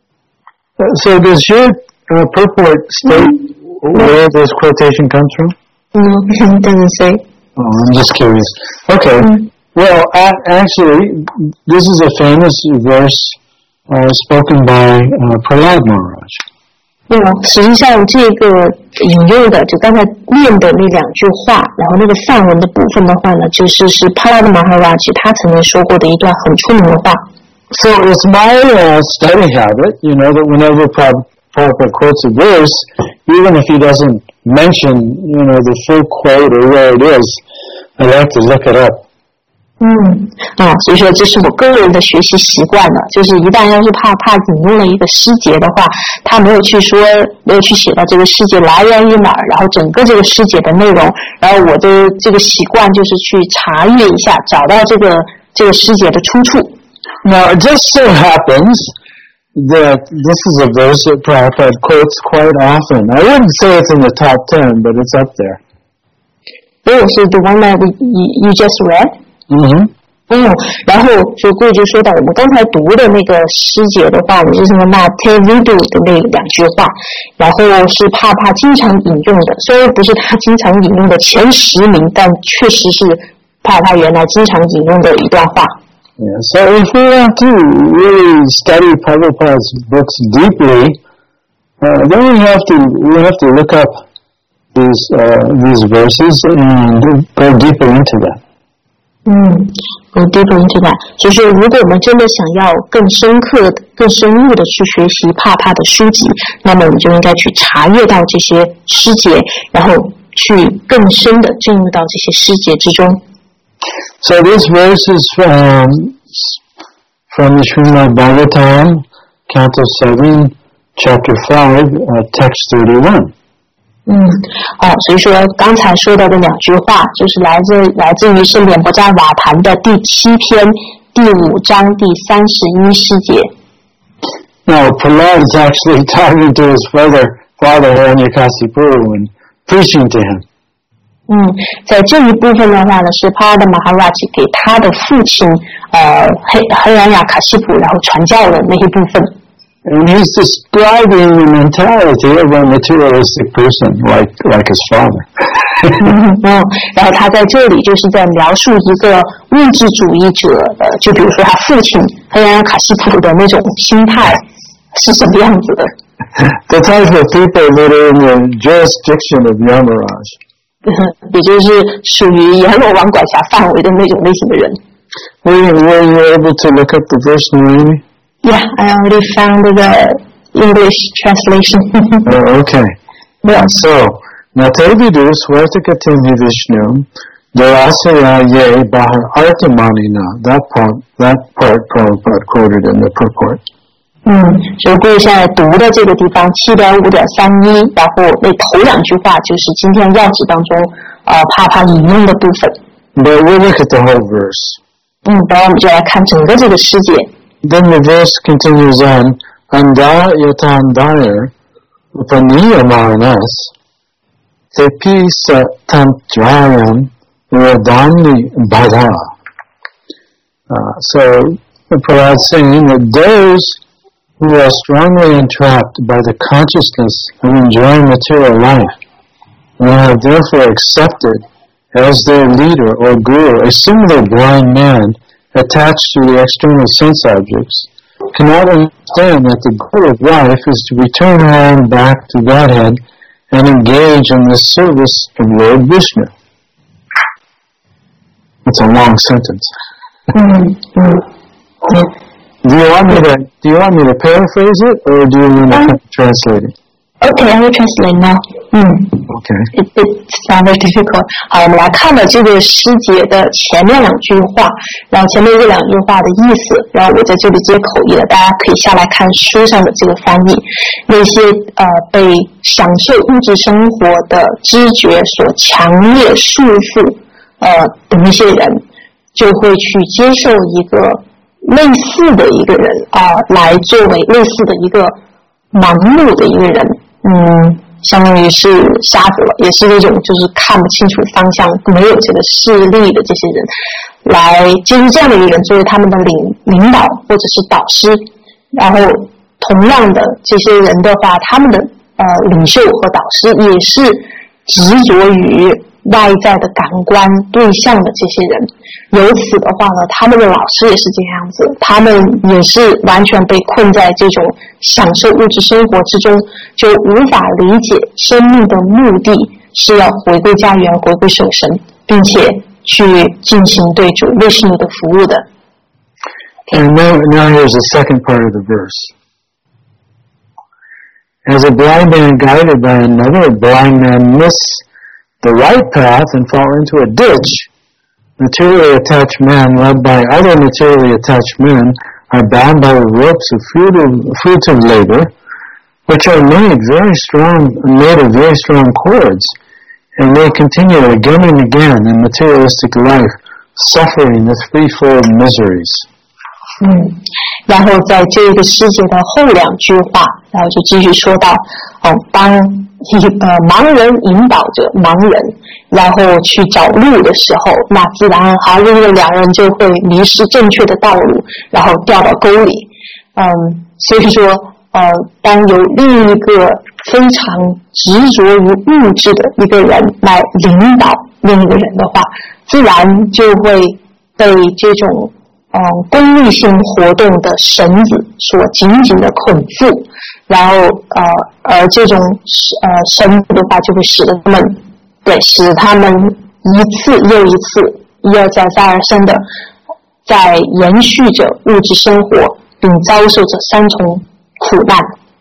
So does your uh, purport state mm-hmm. where this quotation comes from? No, it doesn't say. Oh, I'm just curious. Okay. Mm-hmm. Well, uh, actually, this is a famous verse uh, spoken by uh, Prahlad Maharaj. 嗯，实际上这个引用的就刚才念的那两句话，然后那个范文的部分的话呢，就是是 Prahlad Maharaj 他曾经说过的一段很出名的话。 So it's my uh, study habit, you know, that whenever Prabhupada quotes a verse, even if he doesn't mention, you know, the full quote or where it is, I like to look it up. 嗯啊，所以说这是我个人的学习习惯了，就是一旦要是怕怕引用了一个诗节的话，他没有去说，没有去写到这个诗节来源于哪儿，然后整个这个诗节的内容，然后我的这个习惯就是去查阅一下，找到这个这个诗节的出处。 Now it just so happens that this is a verse that Prabhupada quotes quite often. I wouldn't say it's in the top ten, but it's up there. Oh, so the one that we, you, you just read? 嗯哼， 嗯，然后就顾就说到我们刚才读的那个诗节的话，就是什么那 te vidu 的那两句话，然后是帕帕经常引用的，虽然不是他经常引用的前十名，但确实是帕帕原来经常引用的一段话。 Yeah, so if we want to really study Prabhupada's books deeply, uh, then we have to we have to look up these uh, these verses and go deeper into them. 嗯 ，go deeper into that， 就是如果我们真的想要更深刻的、更深入的去学习帕帕的书籍，那么我们就应该去查阅到这些诗节，然后去更深的进入到这些诗节之中。 So this verse is from from the Srimad Bhagavatam, Canto seven, Chapter five, uh, Text thirty-one. 嗯，好，所以说刚才说到的两句话，就是来自来自于圣典博扎瓦坛的第七篇第五章第三十一诗节。 Now, Prahlad is actually talking to his father, father Hiranyakasipu, and preaching to him. 嗯，在这一部分的话呢，是帕拉的马哈拉吉给他的父亲，呃，黑黑兰雅卡西普，然后传教的那一部分。 And he's describing the mentality of a materialistic person, like like his father. 嗯，然后他在这里就是在描述一个物质主义者的，就比如说他父亲黑兰雅卡西普的那种心态是什么样子的。 The type of people that are in the jurisdiction of Yamaraj. 也就是属于阎罗王管辖范围的那种类型的人。 Were you, were you able to look up the verse, Naomi? Yeah, I already found the English translation. Oh, okay. Yeah. So, Natevidu Swartakatim Vishnu, Darasaya Ye Bahar Artamanina. That part, that part Prabhupada quoted in the purport. 嗯，所以各位现在读的这个地方七点五点三一，然后那头两句话就是今天要旨当中呃帕帕引用的部分。 But we look at the whole verse. 嗯，然后我们就来看整个这个诗节。 Then the verse continues on, Anda yatandaya upaniya maranas, tepi satantrayam radani bhada. Uh, so, the Prahlad is saying that those who are strongly entrapped by the consciousness of enjoying material life and have therefore accepted as their leader or guru a similar blind man attached to the external sense objects, cannot understand that the goal of life is to return home back to Godhead and engage in the service of Lord Vishnu. It's a long sentence. Do you want me to do you want me to paraphrase it, or do you want to translate it? Okay, I will translate now. 嗯 Okay. It, it sounded difficult. 好，我们来看了这个诗节的前面两句话，然后前面这两句话的意思，然后我在这里接口译了，大家可以下来看书上的这个翻译。那些呃被享受物质生活的知觉所强烈束缚呃的那些人，就会去接受一个类似的一个人啊、呃，来作为类似的一个盲目的一个人，嗯。相当于是瞎子了，也是那种就是看不清楚方向、没有这个视力的这些人，来接入这样的一个人作为他们的领领导或者是导师。然后同样的这些人的话，他们的呃领袖和导师也是执着于外在的感官对象的这些人。由此的话呢，他们的老师也是这样子，他们也是完全被困在这种享受物质生活之中，就无法理解生命的目的是要回归家园、回归守神，并且去进行对主为神的服务的。 And now, now here's the second part of the verse. As a blind man guided by another blind man miss the right path and fall into a ditch, materially attached men led by other materially attached men are bound by the ropes of fruit of, fruits of labor, which are made very strong, made of very strong cords, and they continue again and again in materialistic life, suffering the threefold miseries. 嗯，然后在这个诗节的后两句话，然后就继续说到，哦，当呃盲人引导着盲人，然后去找路的时候，那自然毫无疑问两人就会迷失正确的道路，然后掉到沟里。嗯，所以说，呃，当有另一个非常执着于物质的一个人来领导另一个人的话，自然就会被这种嗯，功利性活动的绳子所紧紧的捆住，然后呃，而这种呃绳子的话，就会使得他们，对，使他们一次又一次，一而再再而三的，在延续着物质生活，并遭受着三重苦难。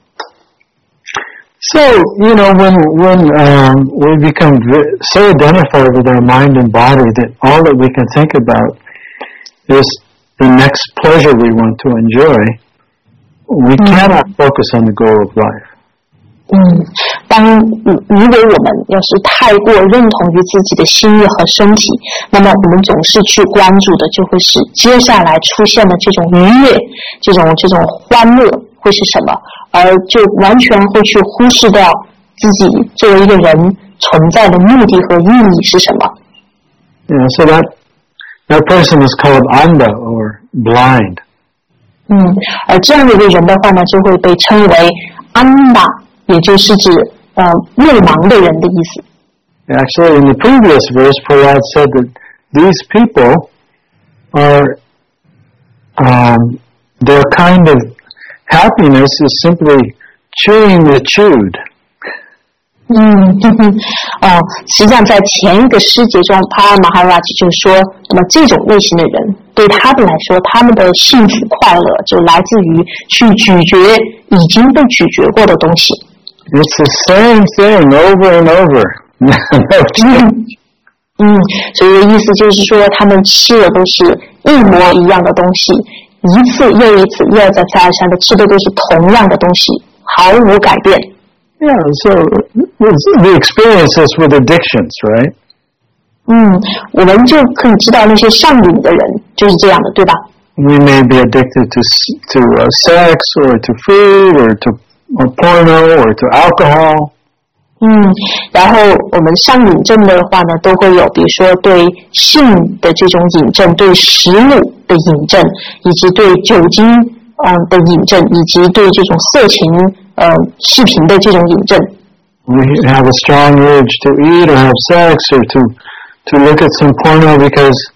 So, you know, when when um, we become so identified with our mind and body that all that we can think about is the next pleasure we want to enjoy, we cannot focus on the goal of life. 嗯，当如果我们要是太过认同于自己的心意和身体，那么我们总是去关注的就会是接下来出现的这种愉悦、这种这种欢乐会是什么，而就完全会去忽视掉自己作为一个人存在的目的和意义是什么。 Yeah, so that that person is called anda or blind. 嗯，而这样的一个人的话呢，就会被称为安达，也就是指呃目盲的人的意思。 Actually, in the previous verse, Prahlad said that these people are um, their kind of happiness is simply chewing the chewed. 嗯，呵呵，哦，实际上在前一个诗节中，帕拉马哈拉吉就说，那么这种类型的人，对他们来说，他们的幸福快乐就来自于去咀嚼已经被咀嚼过的东西。 It's the same thing over and over. 嗯，所以意思就是说，他们吃的都是一模一样的东西，一次又一次，一而再再而三的吃的都是同样的东西，毫无改变。 Yeah, so the experience is with addictions, right? 嗯，我们就可以知道那些上瘾的人就是这样的，对吧？ We may be addicted to to uh, sex, or to food, or to or porno, or to alcohol. 嗯，然后我们上瘾症的话呢，都会有，比如说对性的这种瘾症，对食物的瘾症，以及对酒精嗯的瘾症，以及对这种色情呃视频的这种瘾症。 We have a strong urge to eat or have sex or to to look at some porno because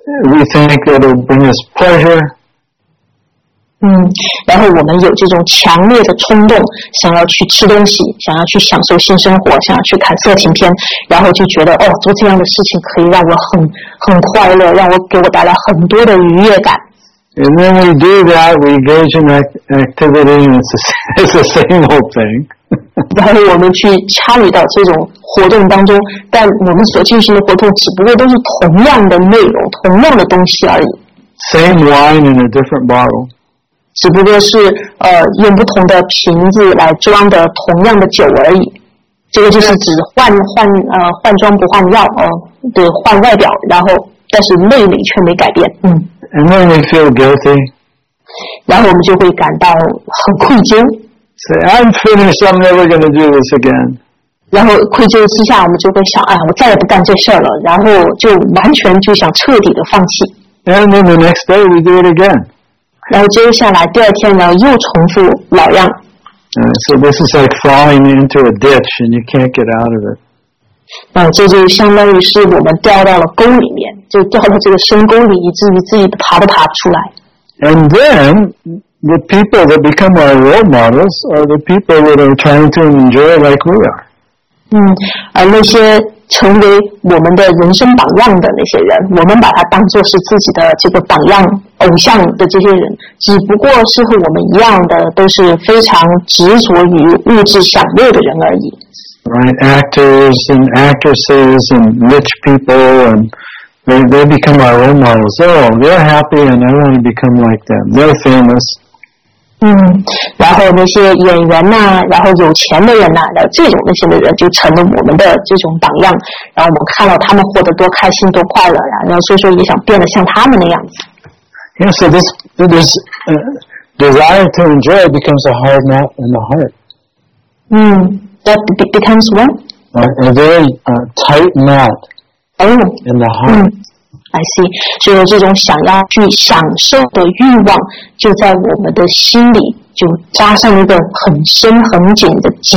we think it'll bring us pleasure. 嗯，然后我们有这种强烈的冲动，想要去吃东西，想要去享受性生活，想要去看色情片，然后就觉得哦，做这样的事情可以让我很很快乐，让我给我带来很多的愉悦感。 And when we do that, we engage in act- activity, and it's, a, it's the same old thing. 然后我们去参与到这种活动当中，但我们所进行的活动只不过都是同样的内容，同样的东西而已。 Same wine in a different bottle. 只不过是呃用不同的瓶子来装的同样的酒而已。这个就是指换换呃换装不换药呃对换外表，然后但是内里却没改变。嗯。 And then we feel guilty. 然后我们就会感到很愧疚。 Say, I'm finished. I'm never going to do this again. 然后愧疚之下，我们就会想，哎，我再也不干这事儿了，然后就完全就想彻底的放弃。 And then the next day we do it again. 然后接下来第二天，然后又重复老样。 Uh, so this is like falling into a ditch and you can't get out of it. 呃，这就相当于是我们掉到了沟里面，就掉到这个深沟里，以至于自己爬都爬不出来。 And then the people that become our role models are the people that are trying to enjoy like we are. 嗯，而那些成为我们的人生榜样的那些人，我们把它当作是自己的这个榜样偶像的这些人，只不过是和我们一样的，都是非常执着于物质享乐的人而已。 Right, actors and actresses and rich people, and they they become our role models. Oh, they're happy, and I want to become like them. They're famous. 嗯，然后那些演员呐、啊，然后有钱的人呐、啊，然后这种类型的人就成了我们的这种榜样，然后我们看到他们活得多开心、多快乐呀，然后所以说也想变得像他们那样子。 Yeah, so this this uh, desire to enjoy becomes a hard knot in the heart. 嗯。That becomes what? A, a very uh, tight knot oh, in the heart. 嗯 I see. 所以这种想要去享受的欲望，就在我们的心里就扎上一个很深很紧的结。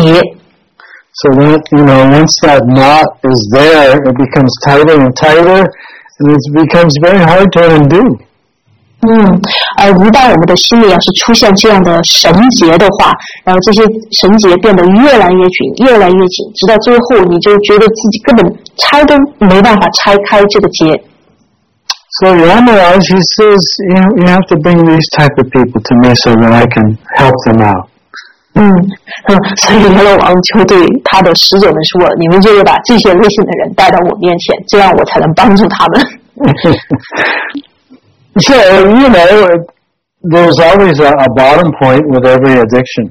So that, you know, once that knot is there, it becomes tighter and tighter, and it becomes very hard to undo. 嗯，而一旦我们的心里要是出现这样的绳结的话，然后这些绳结变得越来越紧，越来越紧，直到最后你就觉得自己根本拆都没办法拆开这个结。 So Yamaraj, he says, you know, you have to bring these type of people to me so that I can help them out. 嗯嗯，所以阎罗王就对他的使者们说：“你们就要把这些类型的人带到我面前，这样我才能帮助他们。” So, you know, there's always a, a bottom point with every addiction.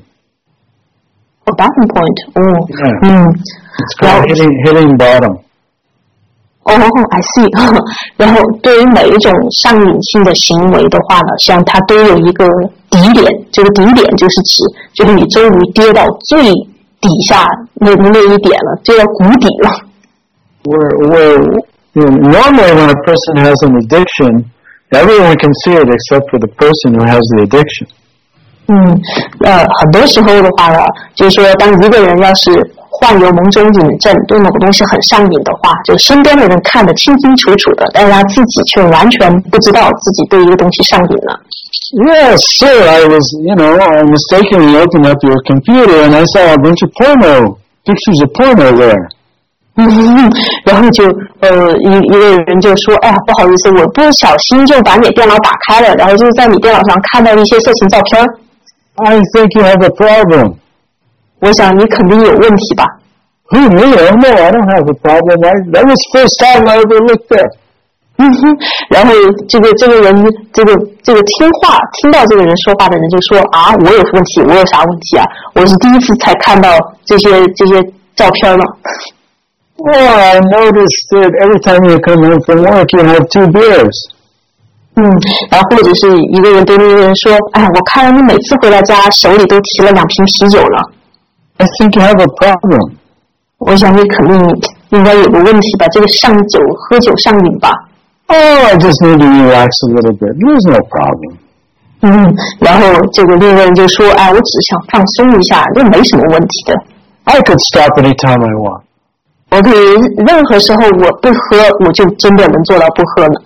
A bottom point? Oh, yeah. 嗯 It's called hitting, hitting bottom. 哦、oh, I see. 然后对于每一种上瘾性的行为的话呢，像它都有一个底点，这个底点就是指，就是你终于跌到最底下那那一点了，跌到谷底了。 Where, where, you know, normally when a person has an addiction, everyone can see it except for the person who has the addiction. 嗯，呃，很多时候的话呢，就是说，当一个人要是患有某种瘾症，对某个东西很上瘾的话，就身边的人看得清清楚楚的，但是他自己却完全不知道自己对一个东西上瘾了。 Yes, sir. I was, you know, I mistakenly opened up your computer and I saw a bunch of porno, pictures of porno there. 嗯，然后就呃一一个人就说，哎呀，不好意思，我不小心就把你电脑打开了，然后就在你电脑上看到一些色情照片。 I think you have a problem. 我想你肯定有问题吧。 Who, me? Oh, no, I don't have a problem. I, that was the first time I ever looked there. 嗯哼，然后这个这个人，这个这个听话听到这个人说话的人就说啊，我有问题，我有啥问题啊？我是第一次才看到这些这些照片了。 Well, I noticed that every time you come in from work, you have two beers. 嗯，然后或者是一个人对另一个人说，哎，我看到你每次回到家手里都提了两瓶啤酒了。 I think you have a problem. 我想你肯定应该有个问题吧，这个上酒喝酒上瘾吧。 Oh, I just need to relax a little bit. There's no problem. 嗯，然后这个另一个人就说，哎，我只想放松一下，这没什么问题的。 I could stop anytime I want. 我可以任何时候我不喝，我就真的能做到不喝呢。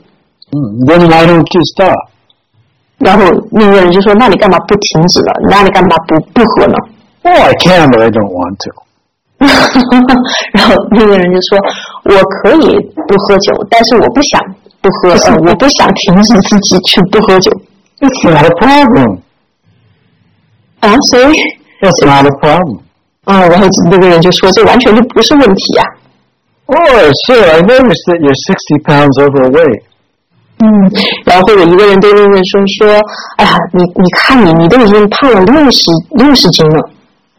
Then why don't you stop? 然后另一个人就说：“那你干嘛不停止了？那你干嘛不不喝呢？” Oh, I can, but I don't want to. 然后另一个人就说：“我可以不喝酒，但是我不想不喝，呃，我不想停止自己去不喝酒。” It's not a problem. 啊，所以 It's not a problem. 啊，然后那个人就说：“这完全就不是问题啊。” Oh, sure, I noticed that you're sixty pounds overweight. 嗯，然后会有一个人对另一个人说说，哎呀，你你看你，你都已经胖了六十六十斤了。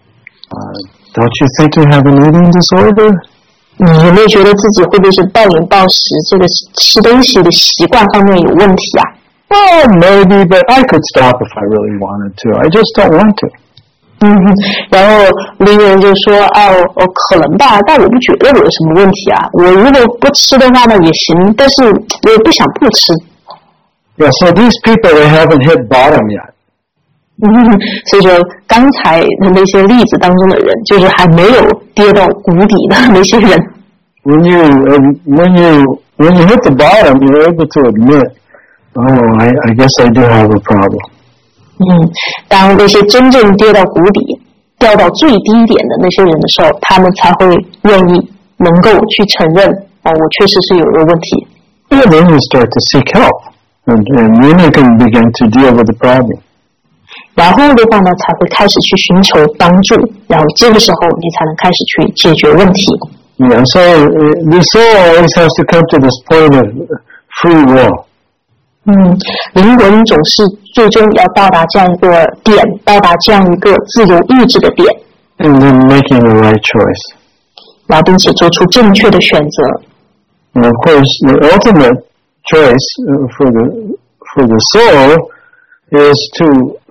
Uh, don't you think you have an eating disorder? 你有没有觉得自己会不会是暴饮暴食，这个吃东西的习惯方面有问题啊？ Oh, maybe, but I could stop if I really wanted to. I just don't want to. 嗯，然后另一个人就说，哦，哦，可能吧，但我不觉得我有什么问题啊。我如果不吃的话呢也行，但是我也不想不吃。 Yeah, so these people, they haven't hit bottom yet. 嗯，所以说刚才的那些例子当中的人，就是还没有跌到谷底的那些人。 When you, when you, when you hit the bottom, you're able to admit, oh, I, I guess I do have a problem. 嗯，当那些真正跌到谷底、掉到最低点的那些人的时候，他们才会愿意能够去承认，哦，我确实是有一个问题。 And then you start to seek help, and, and then you can begin to deal with the problem. 然后的话呢，才会开始去寻求帮助，然后这个时候你才能开始去解决问题。 Yeah, so uh, the soul always has to come to this point of free will. 嗯，灵魂总是最终要到达这样一个点，到达这样一个自由意志的点。 And then making the right choice. 然后并且做出正确的选择。 And of course, the ultimate choice for the for the soul is to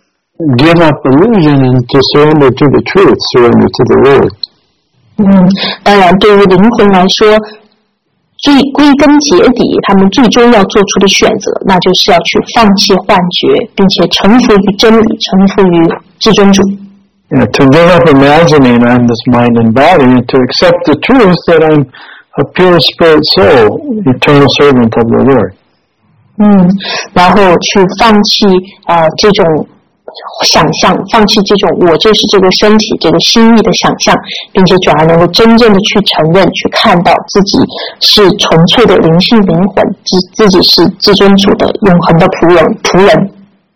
give up illusion and to surrender to the truth, surrender to the word. 嗯，当然，对于灵魂来说，最归根结底，他们最终要做出的选择，那就是要去放弃幻觉，并且臣服于真理，臣服于至尊主。 Yeah, to give up imagining I'm this mind and body, and to accept the truth that I'm a pure spirit soul, eternal servant of the Lord. 嗯，然后去放弃呃这种想象，放弃这种我就是这个身体这个心意的想象，并且转而能够真正的去承认，去看到自己是纯粹的灵性灵魂，自自己是至尊主的永恒的仆人仆人。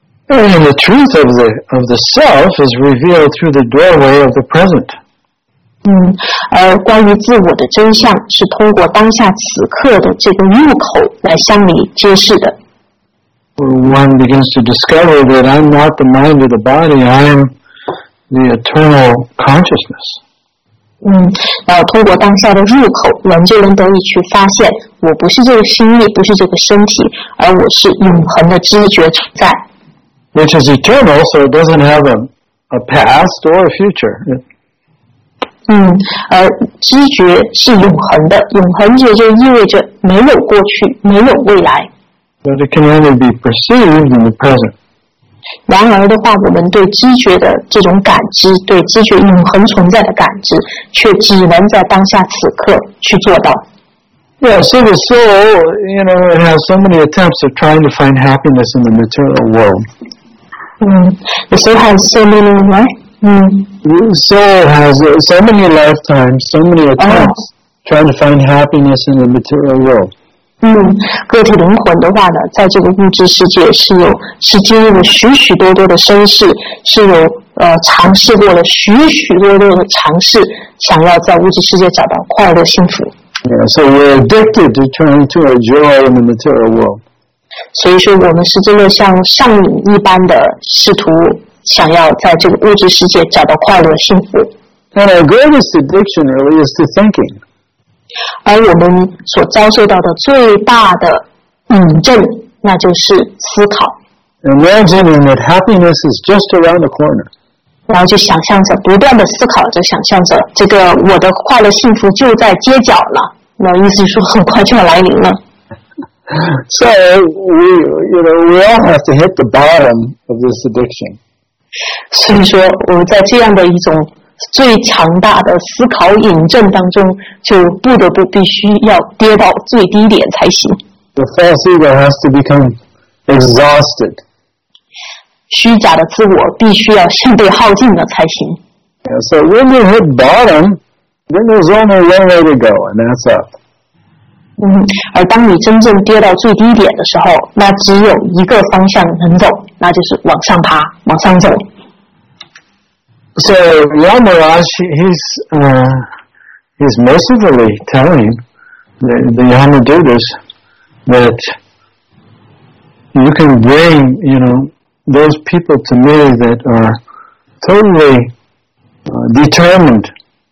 And the truth of the of the self is revealed through the doorway of the present. 嗯，而关于自我的真相是通过当下此刻的这个入口来向你揭示的。 One begins to discover that I'm not the mind or the body, I'm the eternal consciousness. 嗯，然后通过当下的入口，人就能得以去发现，我不是这个心意，不是这个身体，而我是永恒的知觉存在。 Which is eternal, so it doesn't have a, a past or a future. 嗯，而知觉是永恒的，永恒觉就意味着没有过去，没有未来。 But it can only be perceived in the present. 然而的话，我们对知觉的这种感知，对知觉永恒存在的感知，却只能在当下此刻去做到。 Yeah, so the soul, you know, it has so many attempts of trying to find happiness in the material world. 嗯 the soul has so many, right? 嗯 The soul has so many lifetimes, so many attempts trying to find happiness in the material world. 嗯，个体灵魂的话呢，在这个物质世界是有是经历了许许多多的身世，是有呃尝试过了许许多多的尝试，想要在物质世界找到快乐幸福。 Yeah, so we're addicted to trying to enjoy in the material world. 所以说，我们是真的像上瘾一般的试图想要在这个物质世界找到快乐幸福。 And our greatest addiction really is to thinking. 而我们所遭受到的最大的瘾症，那就是思考。 Imagining that happiness is just around the corner. 然后就想象着，不断的思考着，想象着这个我的快乐幸福就在街角了。那意思是说，很快就要来临了。 So we, you know, we all have to hit the bottom of this addiction. 所以说，我们在这样的一种最强大的思考瘾症当中，就不得不必须要跌到最低点才行。 The false ego has to become exhausted. 虚假的自我必须要像被耗尽了才行。 Yeah, so when you hit bottom, then there's only one way to go, and that's up. 嗯，而当你真正跌到最低点的时候，那只有一个方向能走，那就是往上爬，往上走。 So Yamaraj, he's uh, he's mercifully telling the, the Yamadutas that you can bring, you know, those people to me that are totally uh, determined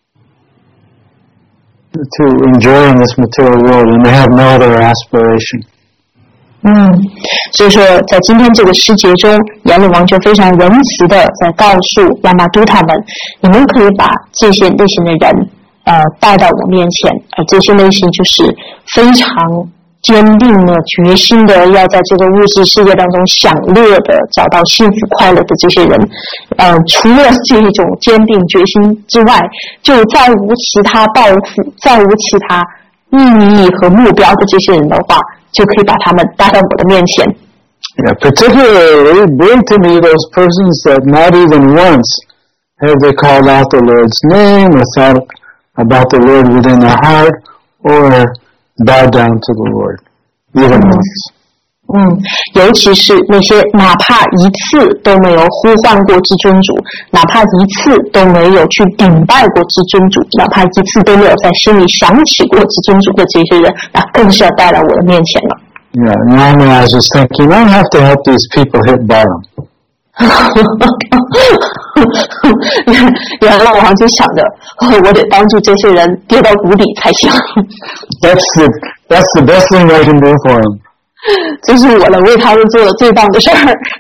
to enjoy in this material world, and they have no other aspiration. 嗯，所以说，在今天这个诗节中，阎罗王就非常仁慈的在告诉亚玛都他们，你们可以把这些类型的人，呃，带到我面前，而这些类型就是非常坚定的、决心的，要在这个物质世界当中享乐的、找到幸福快乐的这些人。呃，除了这种坚定决心之外，就再无其他抱负、再无其他意义和目标的这些人的话，就可以把他们带到我的面前。 Yeah, particularly bring to me those persons that not even once have they called out the Lord's name or thought about the Lord within their heart or bowed down to the Lord, even once. 嗯，尤其是那些哪怕一次都没有呼唤过至尊主，哪怕一次都没有去顶拜过至尊主，哪怕一次都没有在心里想起过至尊主的这些人，那更是要带来我的面前了。 Yeah, normally I was just thinking, I have to help these people hit bottom. 原来我好像就想着，我得帮助这些人跌到谷底才行。 That's the that's the best thing I can do for them. 这是我能为他们做的最棒的事儿。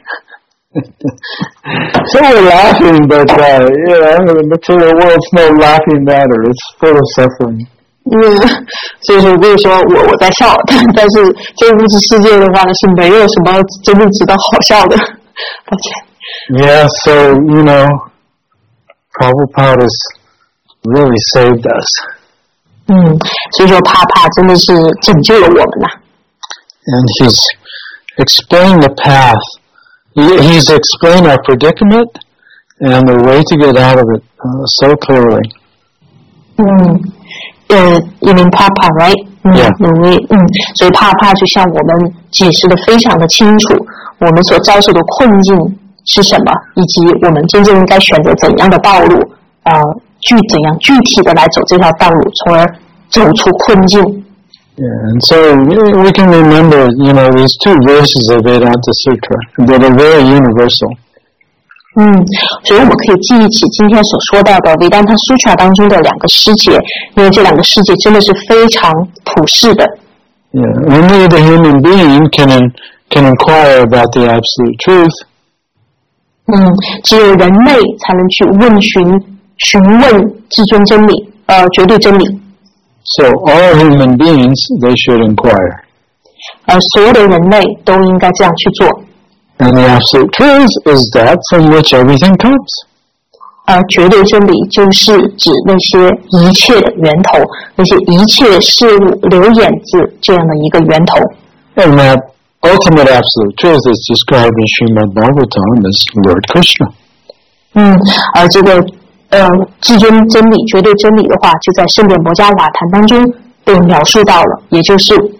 So we're laughing, but uh, you know, the material world's no laughing matter. It's full of suffering. 嗯，所以说不是说我我在笑，但但是这物质世界的话呢，是没有什么真正值得好笑的。抱歉。 Yeah, so you know, Prabhupada has really saved us. 嗯，所以说帕帕真的是拯救了我们呐。 And he's explained the path. He, he's explained our predicament and the way to get out of it uh, so clearly. 嗯，呃，因为帕帕 right？ 嗯，因为嗯，所以帕帕就向我们解释的非常的清楚，我们所遭受的困境是什么，以及我们真正应该选择怎样的道路，呃，具怎样具体的来走这条道路，从而走出困境。 Yeah, and so we can remember, you know, these two verses of Vedanta Sutra that are very universal. 嗯，所以我们可以记忆起今天所说到的《维丹塔苏tra》当中的两个诗节，因为这两个诗节真的是非常普世的。 Yeah, only the human being can can inquire about the absolute truth. 嗯，只有人类才能去问询询问至尊真理，呃，绝对真理。 So all human beings, they should inquire. 而所有的人类都应该这样去做。 And the absolute truth is that from which everything comes. 而绝对真理就是指那些一切的源头，那些一切事物流衍自这样的一个源头。 And that ultimate absolute truth is described in Srimad Bhagavatam as Lord Krishna. 嗯，而这个呃至尊真理、绝对真理的话，就在圣典摩伽瓦坛当中被描述到了，也就是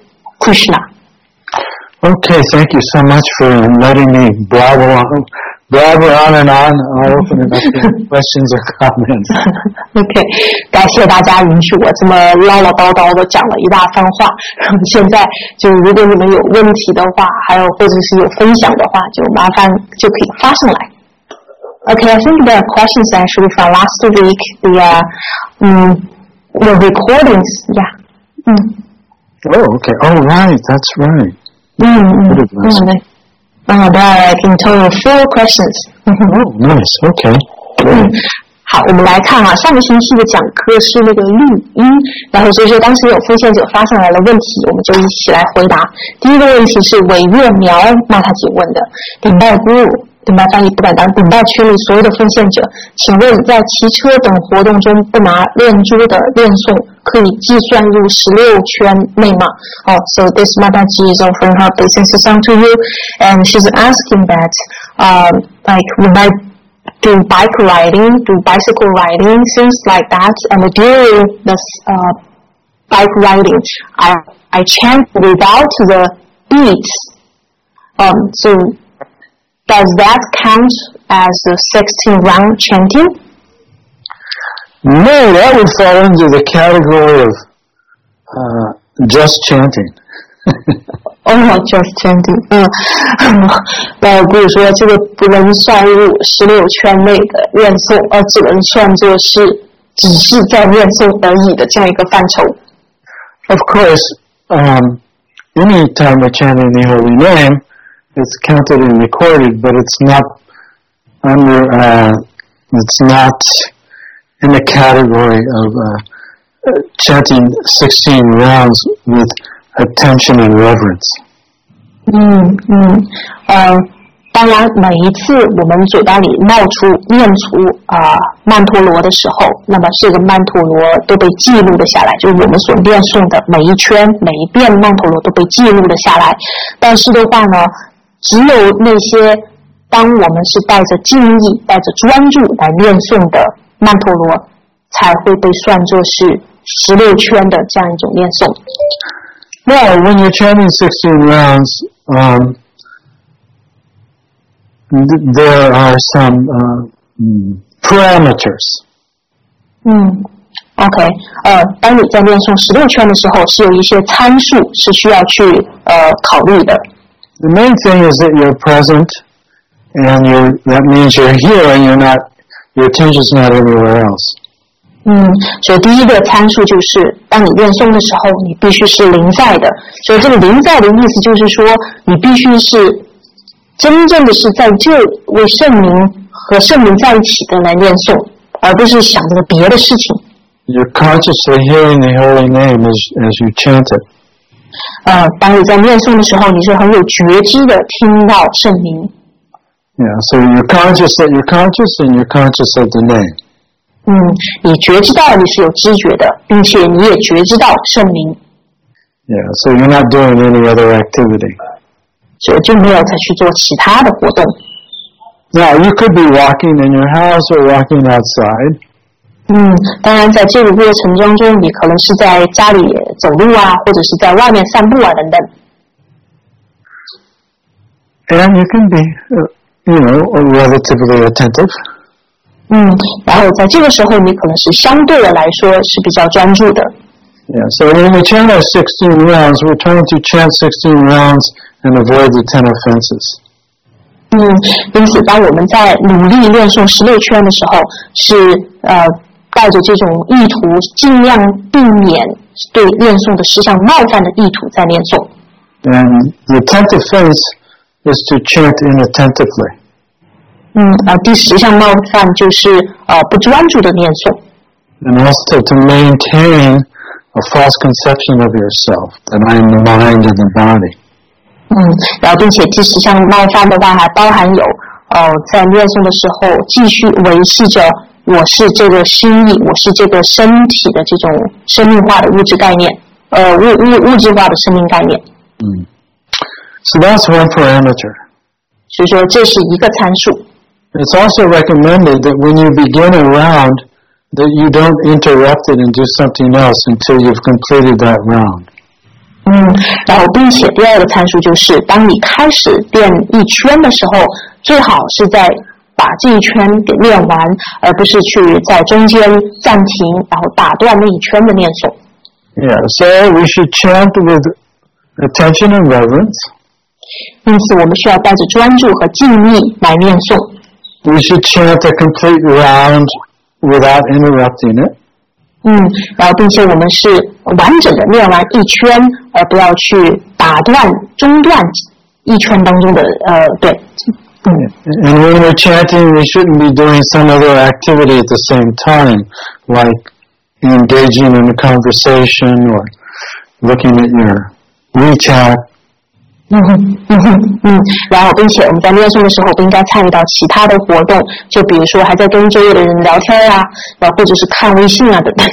Krishna。Okay, thank you so much for letting me blabber on, blabber on and on. I'll open it up to questions or comments. OK, 感谢大家允许我这么唠唠叨叨的讲了一大番话。现在就如果你们有问题的话，还有或者是有分享的话，就麻烦就可以发上来。Okay, I think there are questions actually from last week. The uh, um, the recordings, yeah. Mm. Oh, okay. Oh, right. That's right. 嗯嗯嗯，对。啊，there are like in total four questions. Oh, nice. Okay. 嗯，好，我们来看啊，上个星期的讲课是那个录音，然后所以说当时有奉献者发上来了问题，我们就一起来回答。第一个问题是韦月苗玛塔姐问的，顶拜姑对吗？翻译不敢当，顶拜群里所有的奉献者，请问在骑车等活动中不拿念珠的念诵可以计算入十六圈内吗？哦、oh, so this Mataji is offering her business song to you, and she's asking that, uh, like we might do bike riding, do bicycle riding, things like that, and during this uh, bike riding, I I chant without the beats. Um, so does that count as a sixteen round chanting? No, that would fall into the category of uh, just chanting. Oh, just chanting. 嗯，那比如说这个不能算入十六圈内的念诵，而只能算作是只是在念诵而已的这样一个范畴。 Of course, um, any time we're chanting the holy name, it's counted and recorded, but it's not under, uh, it's not in the category of uh, chanting sixteen rounds with attention and reverence. 嗯嗯，呃，当然每一次我们嘴巴里冒出念出啊、呃、曼陀罗的时候，那么这个曼陀罗都被记录了下来，就是我们所念诵的每一圈每一遍曼陀罗都被记录了下来。但是的话呢，只有那些当我们是带着敬意、带着专注来念诵的曼陀罗，才会被算作是十六圈的这样一种念诵。 Well, when you're chanting sixteen rounds, um, th- there are some uh, parameters. 嗯 ，OK， 呃，当你在念诵十六圈的时候，是有一些参数是需要去呃考虑的。 The main thing is that you're present, and you're, that means you're here, and you're not, your attention's not anywhere else. 嗯，所以第一个参数就是，当你念诵的时候，你必须是临在的。所以这个临在的意思就是说，你必须是真正的是在这为圣名和圣名在一起的来念诵，而不是想着别的事情。 You're consciously hearing the holy name as, as you chant it. 呃，当你在念诵的时候，你是很有觉知的听到圣名。 Yeah, so you're conscious that you're conscious, and you're conscious of the name. 嗯，你觉知到你是有知觉的，并且你也觉知到圣名。 Yeah, so you're not doing any other activity. 所以就没有再去做其他的活动。 Now, you could be walking in your house or walking outside. 嗯，当然在这个过程当中，你可能是在家里走路啊，或者是在外面散步啊等等。 And you can be, uh, you know, relatively attentive. 嗯，然后在这个时候，你可能是相对的来说是比较专注的。 Yeah, so when we chant our sixteen rounds, we're trying to chant sixteen rounds and avoid the ten offenses. 嗯，因此，当我们在努力念诵十六圈的时候，是呃带着这种意图，尽量避免对念诵的十项冒犯的意图在念诵。 And the tenth offense is to chant inattentively. 嗯，而第十项冒犯就是呃不专注的念诵。 And also to maintain a false conception of yourself, that I am the mind and the body. 嗯，然后并且第十项冒犯的话还包含有，呃，在念诵的时候继续维系着我是这个心意，我是这个身体的这种生命化的物质概念，呃，物物物质化的生命概念。 Mm. So that's one parameter. 所以说这是一个参数。 It's also recommended that when you begin a round, that you don't interrupt it and do something else until you've completed that round. 嗯，然后并且第二个参数就是，当你开始练一圈的时候，最好是在把这一圈给练完，而不是去在中间暂停，然后打断那一圈的念诵。 Yeah, so we should chant with attention and reverence. 因此，我们需要带着专注和敬意来念诵。 We should chant a complete round without interrupting it. 嗯，然后并且我们是完整的念完一圈，而不要去打断、中断一圈当中的呃，对。嗯。 And when we're chanting, we shouldn't be doing some other activity at the same time, like engaging in a conversation or looking at your WeChat. 嗯哼，嗯哼，嗯，然后并且我们在念诵的时候不应该参与到其他的活动，就比如说还在跟周围的人聊天啊，然后或者是看微信啊等等。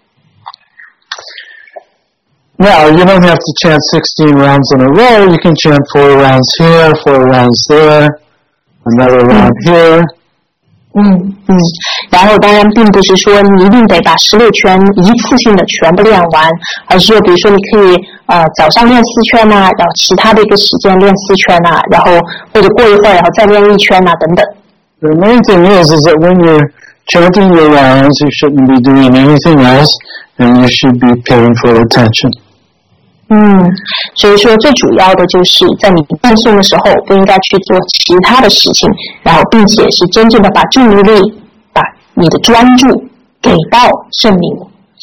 Now, you don't have to chant sixteen rounds in a row. You can chant four rounds here, four rounds there, another round here. 嗯嗯，然后当然并不是说你一定得把十六圈一次性的全部练完，而是说比如说你可以呃早上练四圈呐、啊，然后其他的一个时间练四圈呐、啊，然后或者过一会儿然后再练一圈呐、啊、等等。 The main thing is, is that when you're chanting your rounds, you shouldn't be doing anything else, and you should be paying full attention. 嗯，所以说最主要的就是在你念诵的时候不应该去做其他的事情，然后并且是真正的把注意力把你的专注给到圣灵。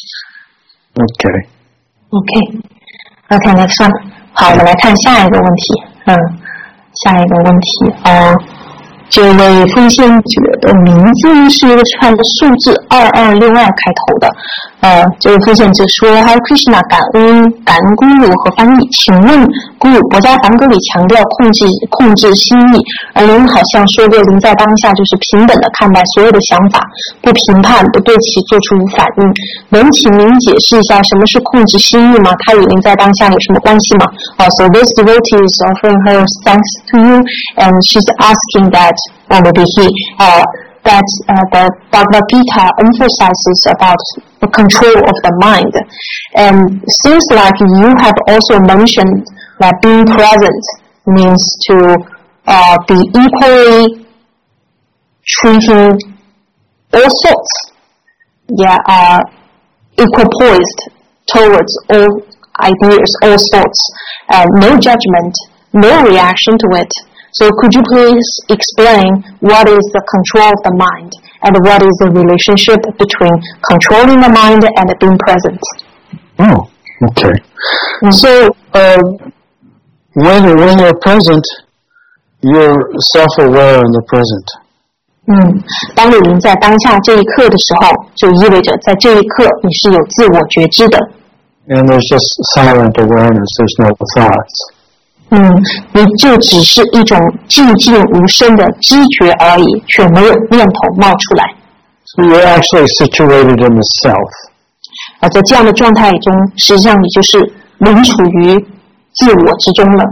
Okay. OK OK next one。 好，我们来看下一个问题。嗯，下一个问题啊、呃，这位奉献者的名字是一个串的数字二二六二开头的。呃，这位奉献者说 Hare Krishna 感恩感恩咕噜和翻译，请问咕噜，国家梵歌里强调控制控制心意，而您好像说过临在当下就是平等的看待所有的想法，不评判，不对其做出反应。能请您解释一下什么是控制心意吗？它与临在当下有什么关系吗？ uh, So this devotee is offering her thanks to you, and she's asking that, or maybe he, uh, that uh, the Bhagavad Gita emphasizes about the control of the mind. And seems like you have also mentioned that being present means to uh, be equally treating all thoughts, yeah, uh, equal poised towards all ideas, all thoughts, uh, no judgment, no reaction to it. So could you please explain what is the control of the mind and what is the relationship between controlling the mind and being present? Oh, okay. Mm-hmm. So, uh, when, when you're present, you're self-aware in the present. 嗯，当你临在当下这一刻的时候，就意味着在这一刻你是有自我觉知的。 And there's just silent awareness. There's no thoughts. 嗯，你就只是一种寂静无声的知觉而已，却没有念头冒出来。 So you're actually situated in the self. 而在这样的状态中，实际上你就是仍处于自我之中了。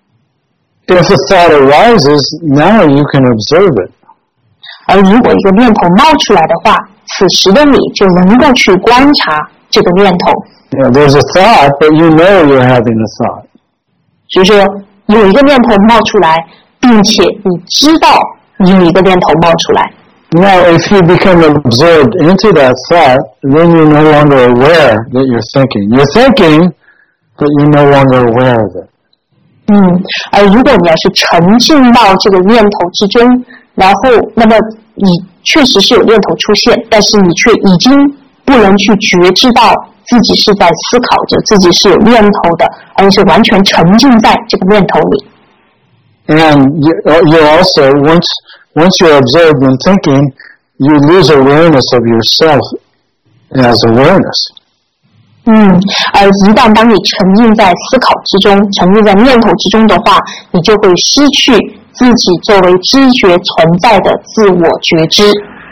If a thought arises, now you can observe it. 而如果一个念头冒出来的话，此时的你就能够去观察这个念头。 You know, there's a thought, but you know you're having a thought. 所以说，有一个念头冒出来，并且你知道你有一个念头冒出来。 Now, if you become absorbed into that thought, then you're no longer aware that you're thinking. You're thinking, but you're no longer aware of it. 嗯，而如果你要是沉浸到这个念头之中，然后，那么你确实是有念头出现，但是你却已经不能去觉知到自己是在思考着，自己是有念头的，而是完全沉浸在这个念头里。 And you, you also, once once you're absorbed in thinking, you lose awareness of yourself as awareness. 嗯，而一旦当你沉浸在思考之中，沉浸在念头之中的话，你就会失去自己作为知觉存在的自我觉知。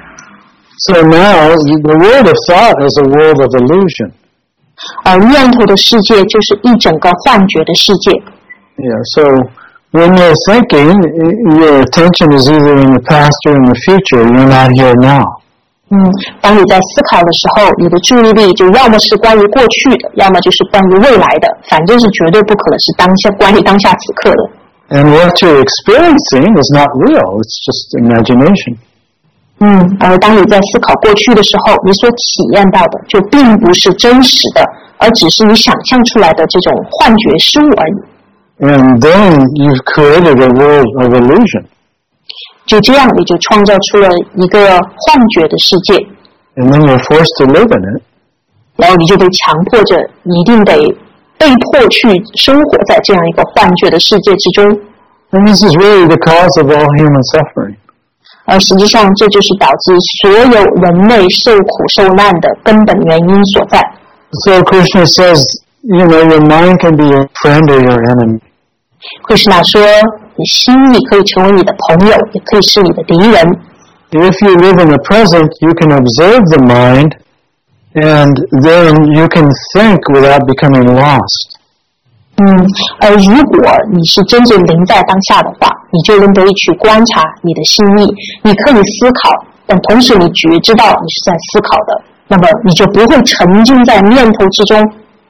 So now, the world of thought is a world of illusion. 而念头的世界就是一整个幻觉的世界。 Yeah, so when you're thinking, your attention is either in the past or in the future. You're not here now. 嗯，当你在思考的时候，你的注意力就要么是关于过去的，要么就是关于未来的，反正是绝对不可能是当下关于当下此刻的。 And what you're experiencing is not real. It's just imagination. 嗯，而当你在思考过去的时候，你所体验到的就并不是真实的，而只是你想象出来的这种幻觉事物而已。 And then you've created a world of illusion. 就这样，你就创造出了一个幻觉的世界。 And then you're forced to live in it. 然后你就被强迫着，一定得被迫去生活在这样一个幻觉的世界之中。 And this is really the cause of all human suffering. 而实际上，这就是导致所有人类受苦受难的根本原因所在。 So Krishna says, you know, your mind can be your friend or your enemy. Krishna 说，你心意可以成为你的朋友，也可以是你的敌人。 If you live in the present, you can observe the mind, and then you can think without becoming lost. 嗯，而如果你是真正临在当下的话，你就能得以去观察你的心意，你可以思考，但同时你觉知道你是在思考的，那么你就不会沉浸在念头之中。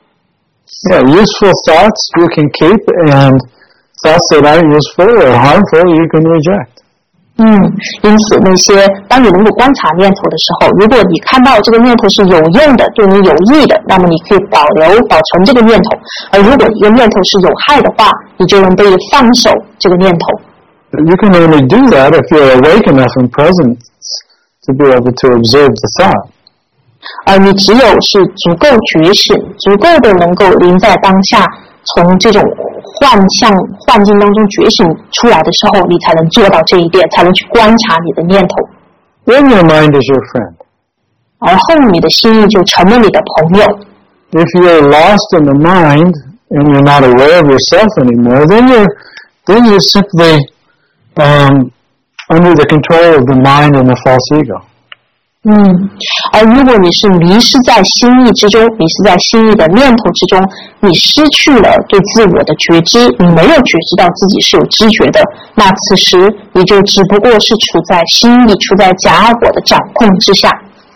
Yeah, useful thoughts you can keep, and thoughts that aren't useful or harmful you can reject. 嗯，因此那些当你能够观察念头的时候，如果你看到这个念头是有用的，对你有益的，那么你可以保留保存这个念头，而如果一个念头是有害的话，你就能得以放手这个念头。 You can only do that if you're awake enough in presence to be able to observe the thought. 而你只有是足够觉醒，足够的能够临在当下，从这种幻象幻境当中觉醒出来的时候，你才能做到这一点，才能去观察你的念头。 Then your mind is your friend. 而后你的心意就成了你的朋友。 If you're lost in the mind and you're not aware of yourself anymore, then you're then you're simply um, under the control of the mind and the false ego. 嗯，而如果你是迷失在心意之中，迷失在心意的念头之中，你失去了对自我的觉知，你没有觉知到自己是有知觉的，那此时你就只不过是处在心意、处在假我的掌控之下。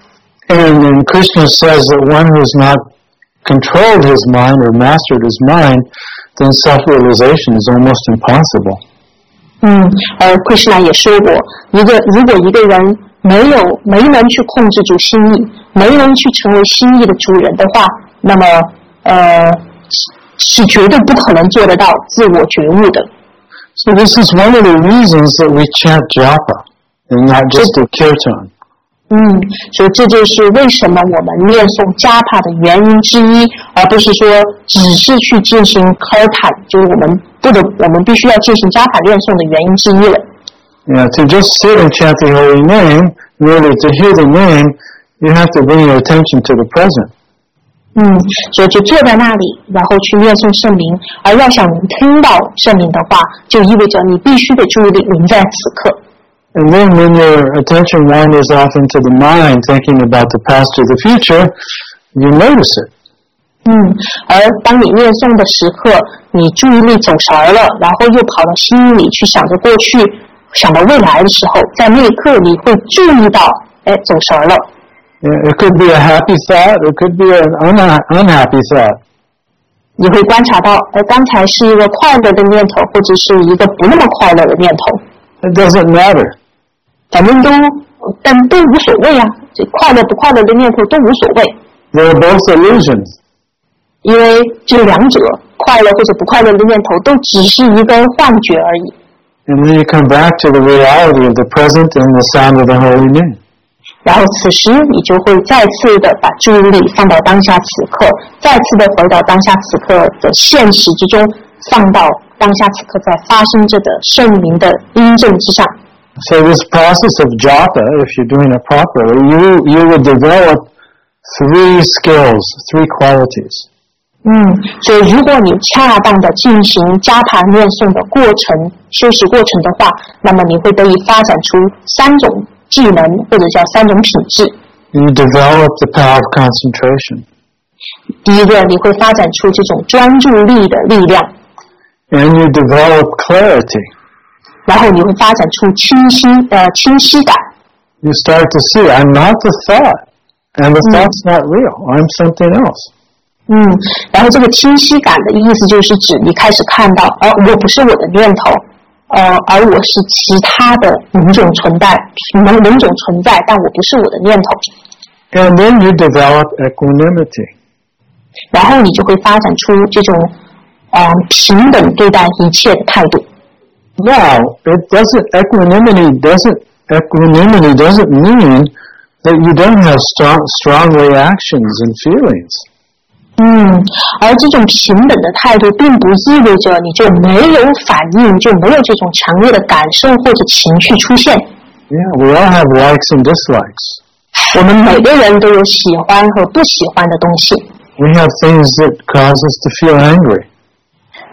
And then Krishna says that one who has not controlled his mind or mastered his mind, then self-realization is almost impossible. 嗯，而 Krishna 也说过，一个如果一个人没有没能去控制住心意，没能去成为心意的主人的话，那么呃是绝对不可能做得到自我觉悟的。 So this is one of the reasons that we chant japa and not just do kirtan. 嗯，所以这就是为什么我们念诵加帕的原因之一，而不是说只是去进行 kirtan， 就是我们不得我们必须要进行加帕念诵的原因之一了。 Yeah, to just sit and chant the holy name, in order to hear the name, you have to bring your attention to the present. 嗯，所以就坐在那里，然后去念诵圣名，而要想听到圣名的话，就意味着你必须得注意力临在此刻。 And then when your attention wanders off into the mind, thinking about the past or the future, you notice it. 嗯，而当你念诵的时刻，你注意力走神儿了，然后又跑到心里去想着过去，想到未来的时候，在那一刻你会注意到，哎，走神儿了。 Yeah, it could be a happy thought, it could be an unha- unhappy thought. 你会观察到，哎，刚才是一个快乐的念头，或者是一个不那么快乐的念头。 It doesn't matter. 反正都，但都无所谓啊，这快乐不快乐的念头都无所谓。 They're both illusions. 因为这两者，快乐或者不快乐的念头，都只是一个幻觉而已。 And then you come back to the reality of the present and the sound of the holy name. 然后此时你就会再次的把注意力放到当下此刻，再次的回到当下此刻的现实之中，放到当下此刻在发生着的圣名的音证之上。 So this process of japa, if you're doing it properly, you you would develop three skills, three qualities. 嗯，所以如果你恰当的进行加盘念诵的过程、修习过程的话，那么你会得以发展出三种技能，或者叫三种品质。 You develop the power of concentration. 第一个，你会发展出这种专注力的力量。 And you develop clarity. 然后你会发展出清晰呃清晰感。 You start to see, I'm not the thought, and the thought's not real. I'm something else. 嗯，然后这个清晰感的意思就是指你开始看到，哦，我不是我的念头，呃，而我是其他的某种存在，某某种存在，但我不是我的念头。 And then you develop equanimity. 然后你就会发展出这种，呃，平等对待一切的态度。 Now, it doesn't, equanimity doesn't, equanimity doesn't mean that you don't have strong, strong reactions and feelings. 嗯，而这种平等的态度并不意味着你就没有反应，就没有这种强烈的感受或者情绪出现。 Yeah, we all have likes and dislikes. 我们每个人都有喜欢和不喜欢的东西。 We have things that cause us to feel angry.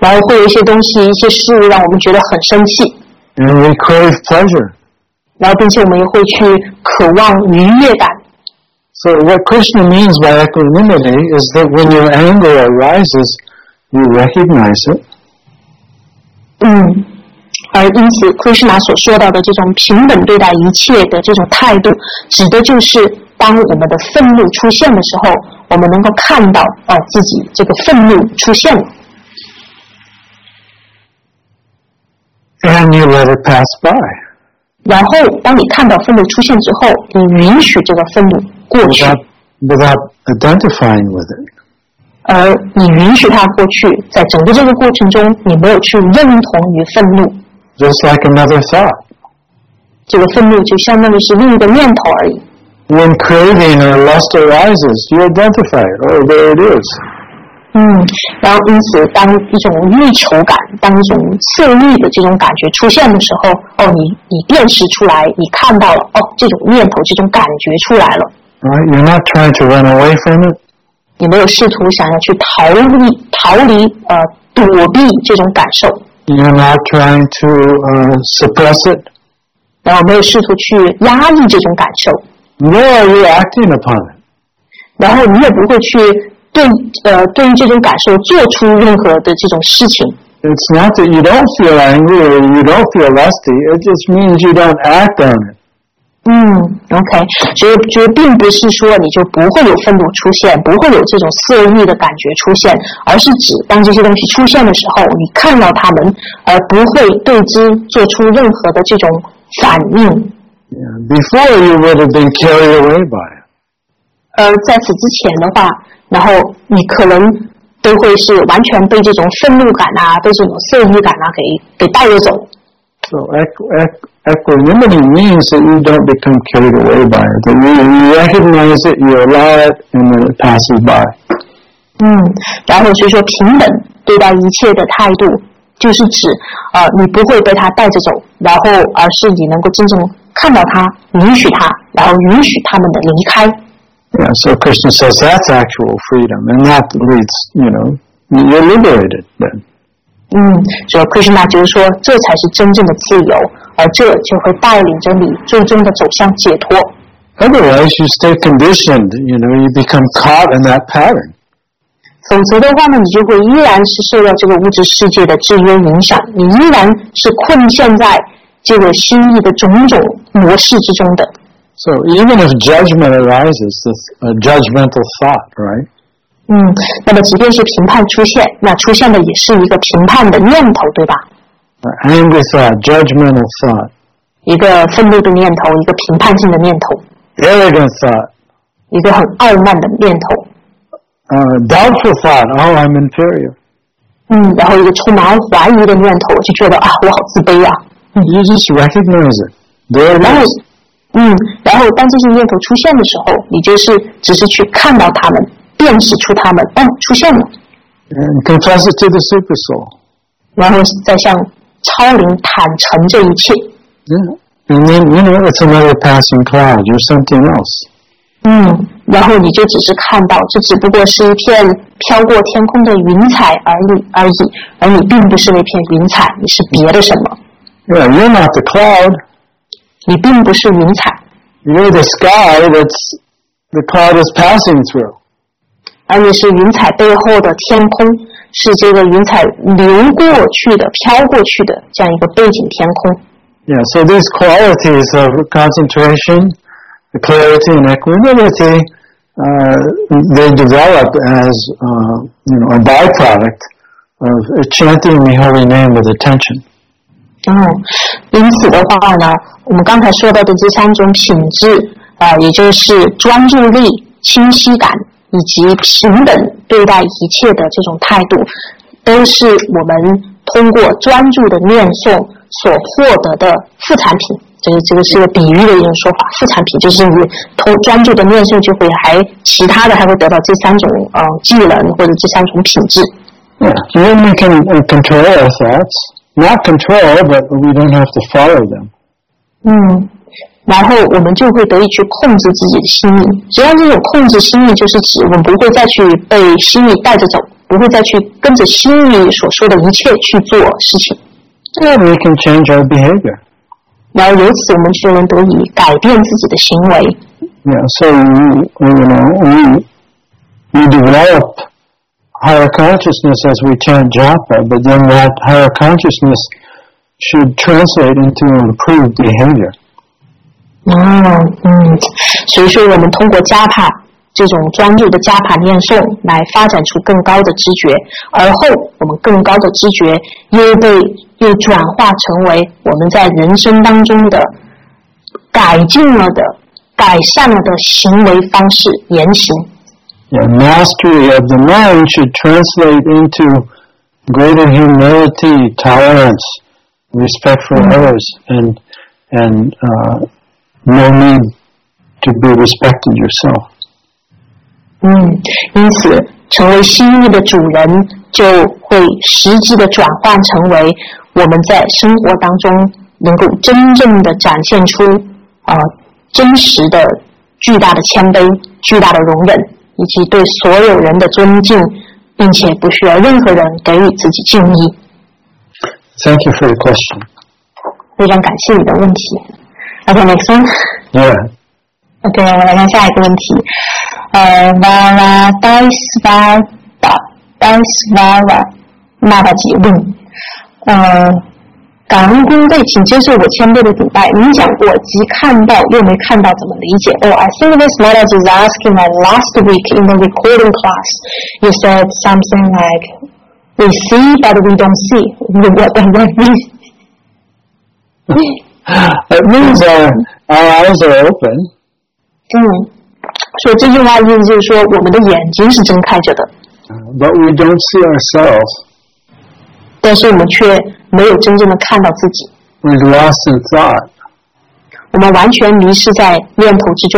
然后会有一些东西、一些事物让我们觉得很生气。 And we crave pleasure. 然后并且我们也会去渴望愉悦感。 So what Krishna means by equanimity is that when your anger arises, you recognize it. 嗯，而因此 Krishna 所说到的这种平等对待一切的这种态度，指的就是当我们的愤怒出现的时候，我们能够看到啊、呃、自己这个愤怒出现了。 And you let it pass by. 然后当你看到愤怒出现之后，你允许这个愤怒过去 Without, without identifying with it. 而你允许它过去，在整个这个过程中，你没有去认同于愤怒。 Just like another thought. 这个愤怒就相当于是另一个念头而已。 When craving or lust arises, you identify it. Oh, there it is. 嗯，然后因此，当一种欲求感，当一种色欲的这种感觉出现的时候，哦，你你辨识出来，你看到了，哦，这种念头、这种感觉出来了。 Right? You're not trying to run away from it. 你没有试图想要去逃离、逃离呃躲避这种感受。 You're not trying to uh, suppress it. 然后没有试图去压抑这种感受。 Nor are you acting upon it. 然后你也不会去对呃对于这种感受做出任何的这种事情。 It's not that you don't feel angry or you don't feel lusty. It just means you don't act on it. 嗯 ，OK， 所以就并不是说你就不会有愤怒出现，不会有这种色欲的感觉出现，而是指当这些东西出现的时候，你看到它们，而不会对之做出任何的这种反应。 Yeah. Before you would have been carried away by it. 而在此之前的话，然后你可能都会是完全被这种愤怒感啊，被这种色欲感啊给给带着走。 So equanimity means that you don't become carried away by it. That you, you recognize it, you allow it, and then it passes by. 嗯，然后所以说平等对待一切的态度，就是指呃你不会被它带着走，然后而是你能够真正看到它，允许它，然后允许他们的离开。 Yeah, so Krishna says that's actual freedom, and that leads, you know, you're liberated then. 嗯，所以 Krishna 就是说，这才是真正的自由，而这就会带领着你最终的走向解脱。 Otherwise, you stay conditioned, you know, you become caught in that pattern. 否则的话呢，你就会依然是受到这个物质世界的制约影响，你依然是困陷在这个心意的种种模式之中的。 So even if judgment arises, it's a judgmental thought, right? 嗯，那么即便是评判出现，那出现的也是一个评判的念头，对吧？ Angry thought, judgmental thought. 一个愤怒的念头，一个评判性的念头。 Arrogant thought. 一个很傲慢的念头。 Uh, doubtful thought, oh, I'm inferior. 嗯，然后一个充满怀疑的念头，就觉得啊，我好自卑啊。 You just recognize it. There it 然后 is. 嗯，然后当这些念头出现的时候，你就是只是去看到它们，辨识出它们，哦，出现了， And confess it to the super soul. 然后再向超灵坦诚这一切。 Yeah. And then, you know, it's another passing cloud. You're something else. 嗯，然后你就只是看到，这只不过是一片飘过天空的云彩而已，而已，而你并不是那片云彩，你是别的什么。 Yeah, you're not the cloud. 你并不是云彩， You're the sky that's the cloud is passing through. 而你是云彩背后的天空，是这个云彩流过去的、飘过去的这样一个背景天空。 Yeah, so these qualities of concentration, the clarity and equanimity, uh, they develop as, uh, you know, a byproduct of chanting the holy name with attention. 嗯，因此的话呢，我们刚才说到的这三种品质啊、呃，也就是专注力、清晰感以及平等对待一切的这种态度，都是我们通过专注的念诵所获得的副产品。这个这个是个比喻的一种说法，副产品就是你通专注的念诵就会还其他的还会得到这三种呃技能或者这三种品质。 Yeah, so then we can uh, control our thoughts. Not control, but we don't have to follow them. 嗯，然后我们就会得以去控制自己的心意。只要这种控制心意，就是指我们不会再去被心意带着走，不不会再去跟着心里所说的一切去做事情。 And we can change our behavior. 然后由此我们就能得以改变自己的行为。 Yeah, so we, you know, we, we develop higher consciousness as we chant japa, but then that higher consciousness should translate into improved behavior. 哦，嗯，所以说我们通过加帕这种专注的加帕念诵来发展出更高的知觉，而后我们更高的知觉又被又转化成为我们在人生当中的改进了的、改善了的行为方式、言行。 Yeah, mastery of the mind should translate into greater humility, tolerance, respect for others, and and uh, no need to be respected yourself. 嗯，因此成为心意的主人，就会实际的转换成为我们在生活当中能够真正的展现出呃真实的巨大的谦卑、巨大的容忍，以及对所有人的尊敬，并且不需要任何人给予自己敬意。 Thank you for your question. 非常感谢你的问题。Okay, next one. Yeah. OK, 我来看下一个问题。呃 ，Vara Daisvara Daisvara 妈妈姐问，呃，感恩公会，请接受我谦卑的顶拜。您讲过，即看到又没看到，怎么理解？哦、oh, I think this mother is asking that last week in the recording class, you said something like, we see but we don't see. What does that mean? It means our, our eyes are open. 嗯，所以这句话意思就是说，我们的眼睛是睁开着的， But we don't see ourselves. 但是我们却没有真正的看到自己。 We're lost in thought. 我们完全迷失在念头之中。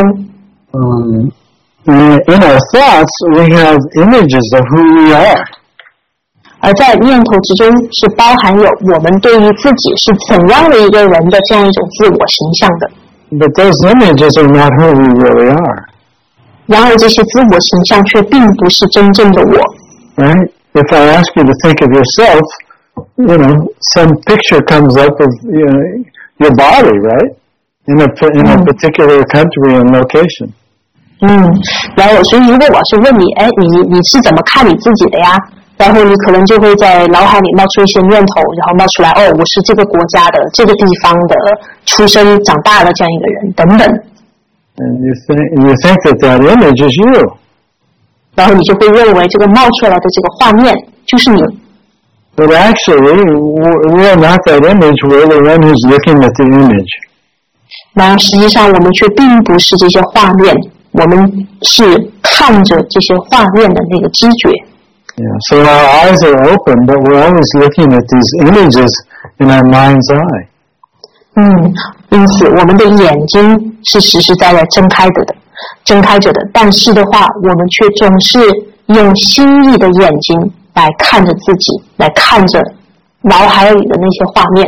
Um, in our thoughts, we have images of who we are. 而在念头之中是包含有我们对于自己是怎样的一个人的这样一种自我形象的。 But those images are not who we really are. 然而这些自我形象却并不是真正的我。 Right? If I ask you to think of yourself, you know, some picture comes up of you know, your body, right? In a, in a particular country and location. 嗯，然后所以如果我是问你，哎，你你是怎么看你自己的呀？然后你可能就会在脑海里冒出一些念头，然后冒出来，哦，我是这个国家的、这个地方的、出生长大的这样一个人，等等。 And you think you think that that image is you. 然后你就会认为这个冒出来的这个画面就是你。 But actually, we're not that image. We're the one who's looking at the image. 然而实际上我们却并不是这些画面，我们是看着这些画面的那个知觉。 Yeah, so our eyes are open, but we're always looking at these images in our mind's eye. 嗯，因此我们的眼睛是实实在在睁开着的，睁开着的。但是的话，我们却总是用心意的眼睛来看着自己，来看着脑海里的那些画面。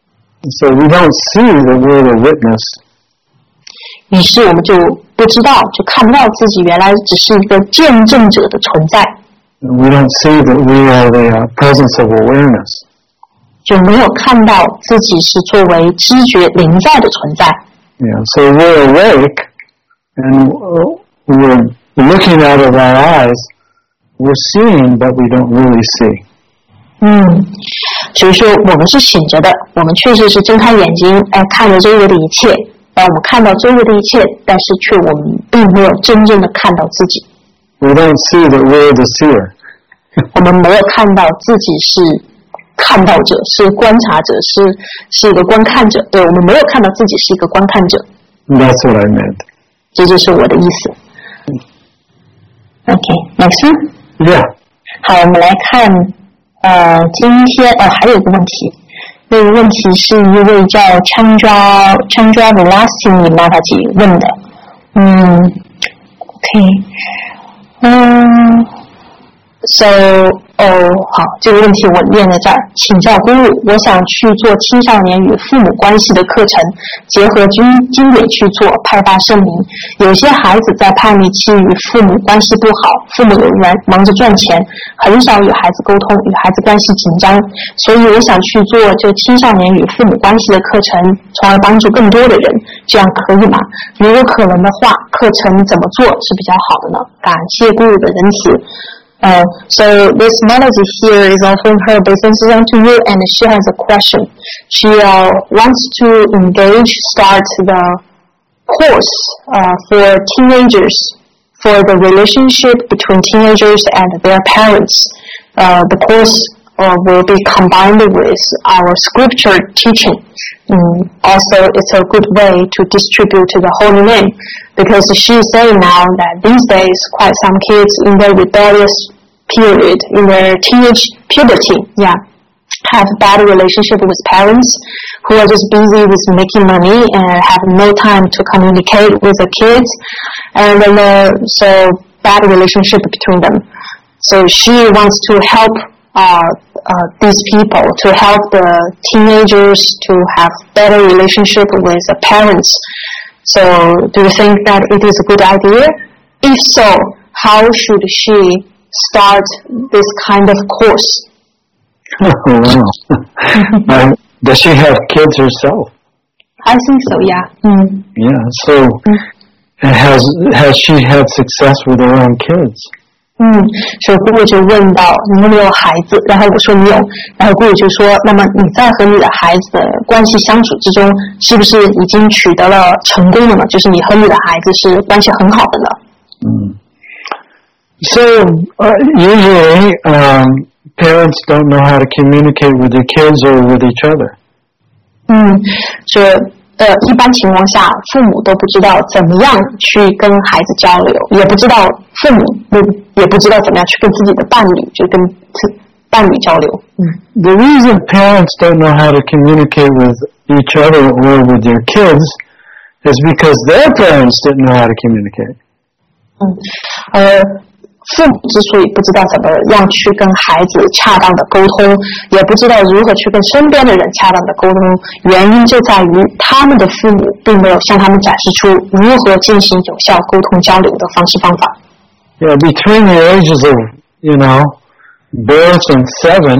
So we don't see that we're the witness. 于是我们就不知道，就看不到自己原来只是一个见证者的存在。 We don't see that we are the uh, presence of awareness. 就没有看到自己是作为知觉临在的存在。 Yeah, so we're awake and we're looking out of our eyes. We're seeing, but we don't really see. 嗯，所以说我们是醒着的，我们确实是睁开眼睛，哎，看着周围的一切，让我们看到周围的一切，但是却我们并没有真正的看到自己。 We don't see that we're the seer. 我们没有看到自己是看到者，是观察者，是是一个观看者。对，我们没有看到自己是一个观看者。 That's what I meant. 这就是我的意思。OK, next one. Yeah. 好，我们来看，呃，今天哦，还有一个问题，这个问题是一位叫 Chandra Chandra Velasini 妈妈姐问的。嗯 ，OK，嗯、um, ，So 哦，好，这个问题我念在这儿，请教姑姑，我想去做青少年与父母关系的课程，结合经经典去做，派发圣名。有些孩子在叛逆期与父母关系不好，父母有人忙着赚钱，很少与孩子沟通，与孩子关系紧张，所以我想去做这个青少年与父母关系的课程，从而帮助更多的人，这样可以吗？如果可能的话，课程怎么做是比较好的呢？感谢姑姑的仁慈。Uh, so this melody here is all from her, but this is to you, and she has a question. She uh, wants to engage, start the course uh, for teenagers, for the relationship between teenagers and their parents. Uh, the course uh, will be combined with our scripture teaching. Um, also, it's a good way to distribute the Holy Name, because she's saying now that these days quite some kids in their rebellious period, in their teenage puberty, yeah, have bad relationship with parents who are just busy with making money and have no time to communicate with the kids, and then uh, so bad relationship between them. So she wants to help uh, uh, these people, to help the teenagers to have better relationship with the parents. So do you think that it is a good idea? If so, how should she start this kind of course? Oh, wow. um, does she have kids herself? I think so, yeah. Mm. Yeah, so mm. has has she had success with her own kids? 嗯，所以姑姑就问到你有没有孩子，然后我说你有，然后姑姑就说，那么你在和你的孩子的关系相处之中，是不是已经取得了成功了呢？就是你和你的孩子是关系很好的呢？ 嗯。So uh, usually um, parents don't know how to communicate with their kids or with each other. 嗯，这呃一般情况下，父母都不知道怎么样去跟孩子交流，也不知道父母也不知道怎么样去跟自己的伴侣，就跟伴侣交流。嗯 The reason parents don't know how to communicate with each other or with their kids is because their parents didn't know how to communicate. 嗯，呃。父母之所以不知道怎么样去跟孩子恰当的沟通，也不知道如何去跟身边的人恰当的沟通，原因就在于他们的父母并没有向他们展示出如何进行有效沟通交流的方式方法。 Yeah, between the ages of, you know, birth and seven,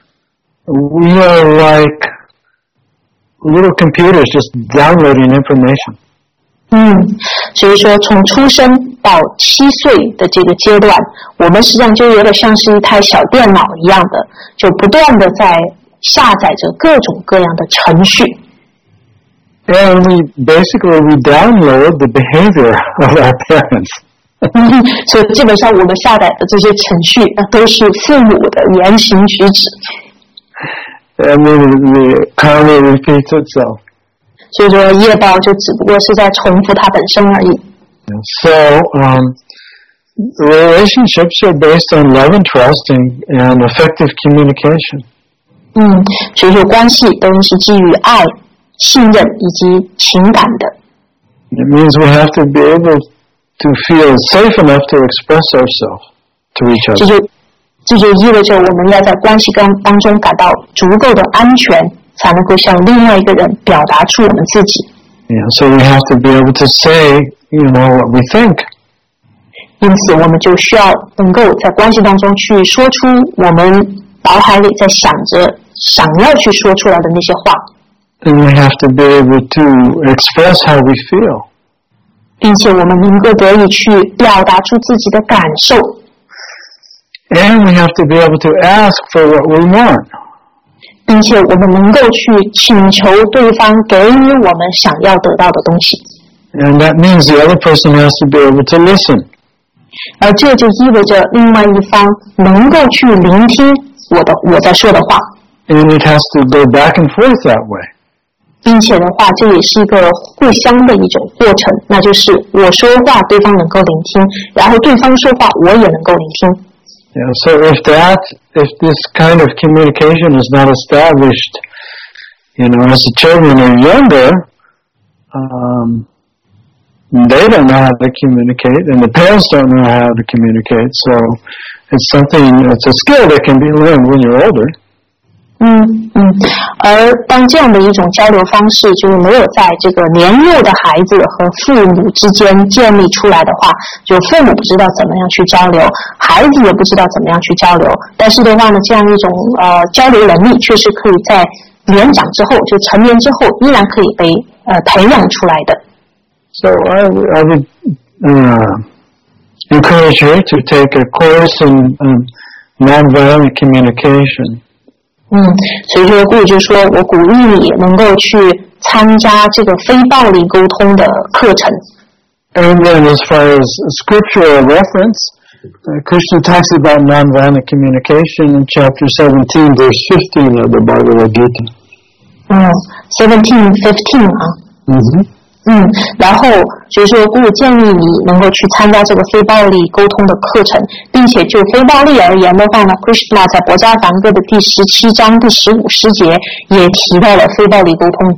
we are like little computers just downloading information. 嗯，所以说从出生到七岁的这个阶段，我们实际上就有点像是一台小电脑一样的，就不断的在下载着各种各样的程序。 And we basically we download the behavior of our parents. 所以基本上我们下载的这些程序，那都是父母的言行举止。 And then the karma repeats itself. 所以说业报就只不过是在重复它本身而已。 So, um, relationships are based on love and trust and, and effective communication. 嗯，所以说关系都是基于爱、信任以及情感的。 It means we have to be able to feel safe enough to express ourselves to each other. 这就这就意味着我们要在关系当当中感到足够的安全。才能够向另外一个人表达出我们自己。 Yeah, so we have to be able to say, you know, what we think. 因此，我们就需要能够在关系当中去说出我们脑海里在想着、想要去说出来的那些话。 And we have to be able to express how we feel. 并且，我们能够得以去表达出自己的感受。 And we have to be able to ask for what we want. 并且我们能够去请求对方给予我们想要得到的东西。 And that means the other person has to be able to listen. 而这就意味着另外一方能够去聆听我的我在说的话。 And it has to go back and forth that way. 并且的话，这也是一个互相的一种过程，那就是我说话，对方能够聆听，然后对方说话，我也能够聆听。 Yeah, so if that, if this kind of communication is not established, you know, as the children are younger, um, they don't know how to communicate, and the parents don't know how to communicate. So it's something, it's a skill that can be learned when you're older. 嗯嗯，而当这样的一种交流方式就是没有在这个年幼的孩子和父母之间建立出来的话，就父母不知道怎么样去交流，孩子也不知道怎么样去交流。但是的话呢，这样一种呃交流能力确实可以在年长之后，就成年之后依然可以被呃培养出来的。 So I, I would uh, encourage you to take a course in um, nonviolent communication. 嗯，所以说顾就说我鼓励你能够去参加这个非暴力沟通的课程。 And then as far as scriptural reference, uh, Krishna talks about nonviolent communication in chapter seventeen, verse fifteen of the Bhagavad Gita. 嗯 ，seventeen fifteen 啊。 嗯哼。 嗯，然后就是说，顾建议你能够去参加这个非暴力沟通的课程，并且就非暴力而言的话呢 ，Krishna 在《薄伽梵歌》的第十七章第十五诗节也提到了非暴力沟通。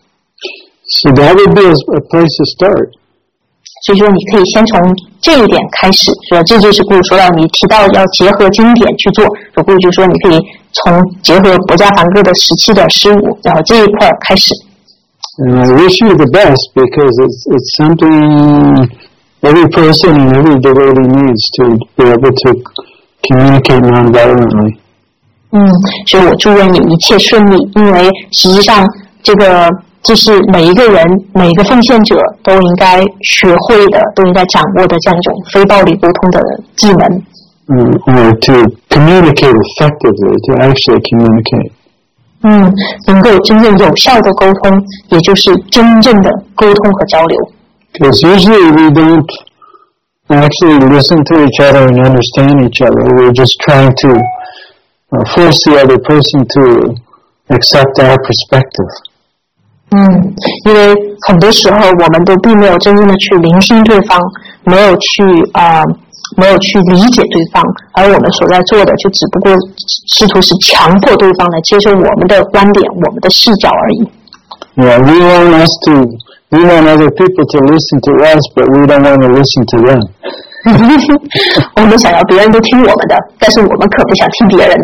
So that would be a place to start. 所以说，你可以先从这一点开始，说这就是顾说到你提到要结合经典去做，所以顾就说你可以从结合《薄伽梵歌》的十七点十五，然后这一块开始。 And I wish you the best because it's it's something every person and every devotee needs to be able to communicate nonviolently. 嗯，所以我祝愿你一切顺利，因为实际上这个这是每一个人每一个奉献者都应该学会的，都应该掌握的这样一种非暴力沟通的技能。 嗯 or to communicate effectively, to actually communicate. 嗯，能够真正有效的沟通，也就是真正的沟通和交流。 Because usually we don't actually listen to each other and understand each other. We're just trying to uh, force the other person to accept our perspective. 嗯，因为很多时候我们都并没有真正的去聆听对方，没有去啊。呃没有去理解对方，而我们所在做的就只不过试图是强迫对方来接受我们的观点、我们的视角而已。 Yeah, we want us to, we want other people to listen to us, but we don't want to listen to them. 我们想要别人都听我们的，但是我们可不想听别人的。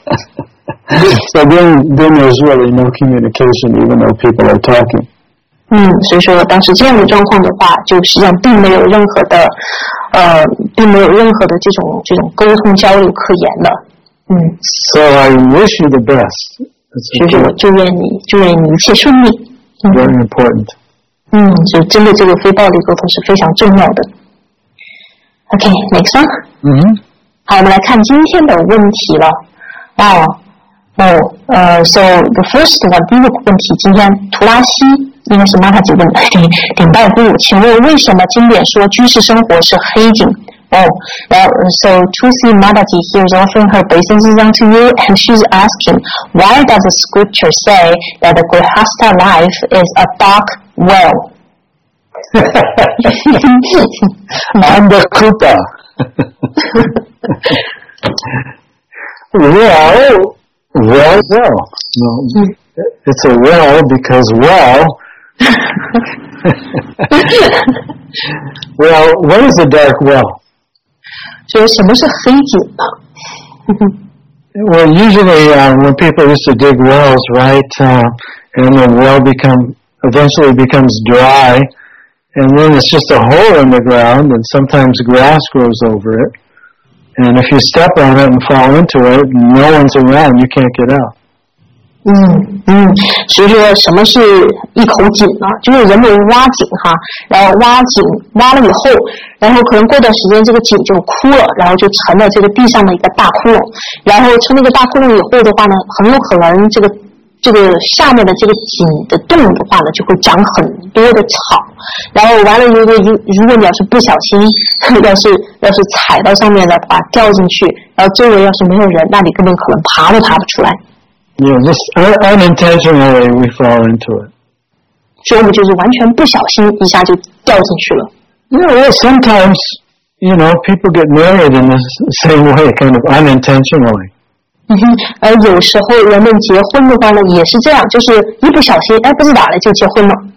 So then, then there's really no communication, even though people are talking. 嗯，所以说当时这样的状况的话，就实际上并没有任何的，呃，并没有任何的这种这种沟通交流可言了。嗯。 So I wish you the best. 所以说我祝愿你，祝愿你一切顺利。 嗯、Very important. 嗯，所以真的这个非暴力沟通是非常重要的。Okay, next one. 嗯。 好，我们来看今天的问题了。哦，哦，呃 ，so the first one 第一个问题，今天图拉西。应该是玛塔吉问的，顶拜部，请问为什么经典说居士生活是黑警？哦，然后 so Tusi Mataji here is offering her obeisances unto you, and she's asking, why does the scripture say that the grihasta life is a dark well? I'm the Kupa. well, well, well. No, it's a well because well. Well, what is a dark well? 所以什么是黑井呢？ Well, usually uh, when people used to dig wells, right, uh, and the well become eventually becomes dry, and then it's just a hole in the ground, and sometimes grass grows over it. And if you step on it and fall into it, no one's around, you can't get out. 嗯嗯，所以说什么是一口井呢？就是人们挖井哈，然后挖井挖了以后，然后可能过段时间这个井就枯了，然后就成了这个地上的一个大窟窿。然后成那个大窟窿以后的话呢，很有可能这个这个下面的这个井的洞的话呢，就会长很多的草。然后完了如果如果你要是不小心，要是要是踩到上面的话掉进去，然后周围要是没有人，那你根本可能爬都爬不出来。 Yeah, just unintentionally we fall into it. 所以我们就是完全不小心一下就掉进去了。 Yeah, well, sometimes, you know, people get married in the same way, kind of unintentionally. 嗯哼，而有时候人们结婚的话呢，也是这样，就是一不小心，哎，不知哪来就结婚了。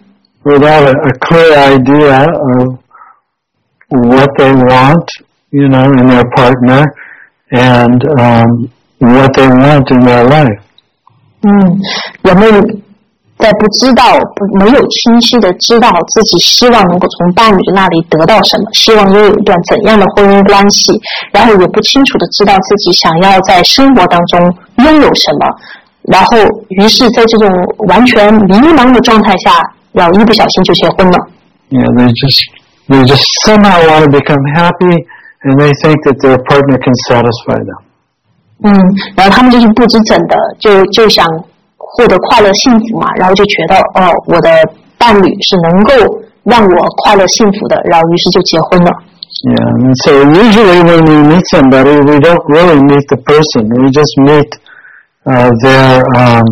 without a, a clear idea of what they want, you know, in their partner and um, what they want in their life. 嗯，人们在不知道、不没有清晰的知道自己希望能够从伴侣的那里得到什么，希望拥有一段怎样的婚姻关系，然后也不清楚的知道自己想要在生活当中拥有什么，然后于是在这种完全迷茫的状态下，然后一不小心就结婚了。 Yeah, they just they just somehow want to become happy, and they think that their partner can satisfy them. 嗯，然后他们就是不知怎的，就就想获得快乐幸福嘛，然后就觉得哦，我的伴侣是能够让我快乐幸福的，然后于是就结婚了。 Yeah, and so usually when we meet somebody, we don't really meet the person. We just meet uh, their um,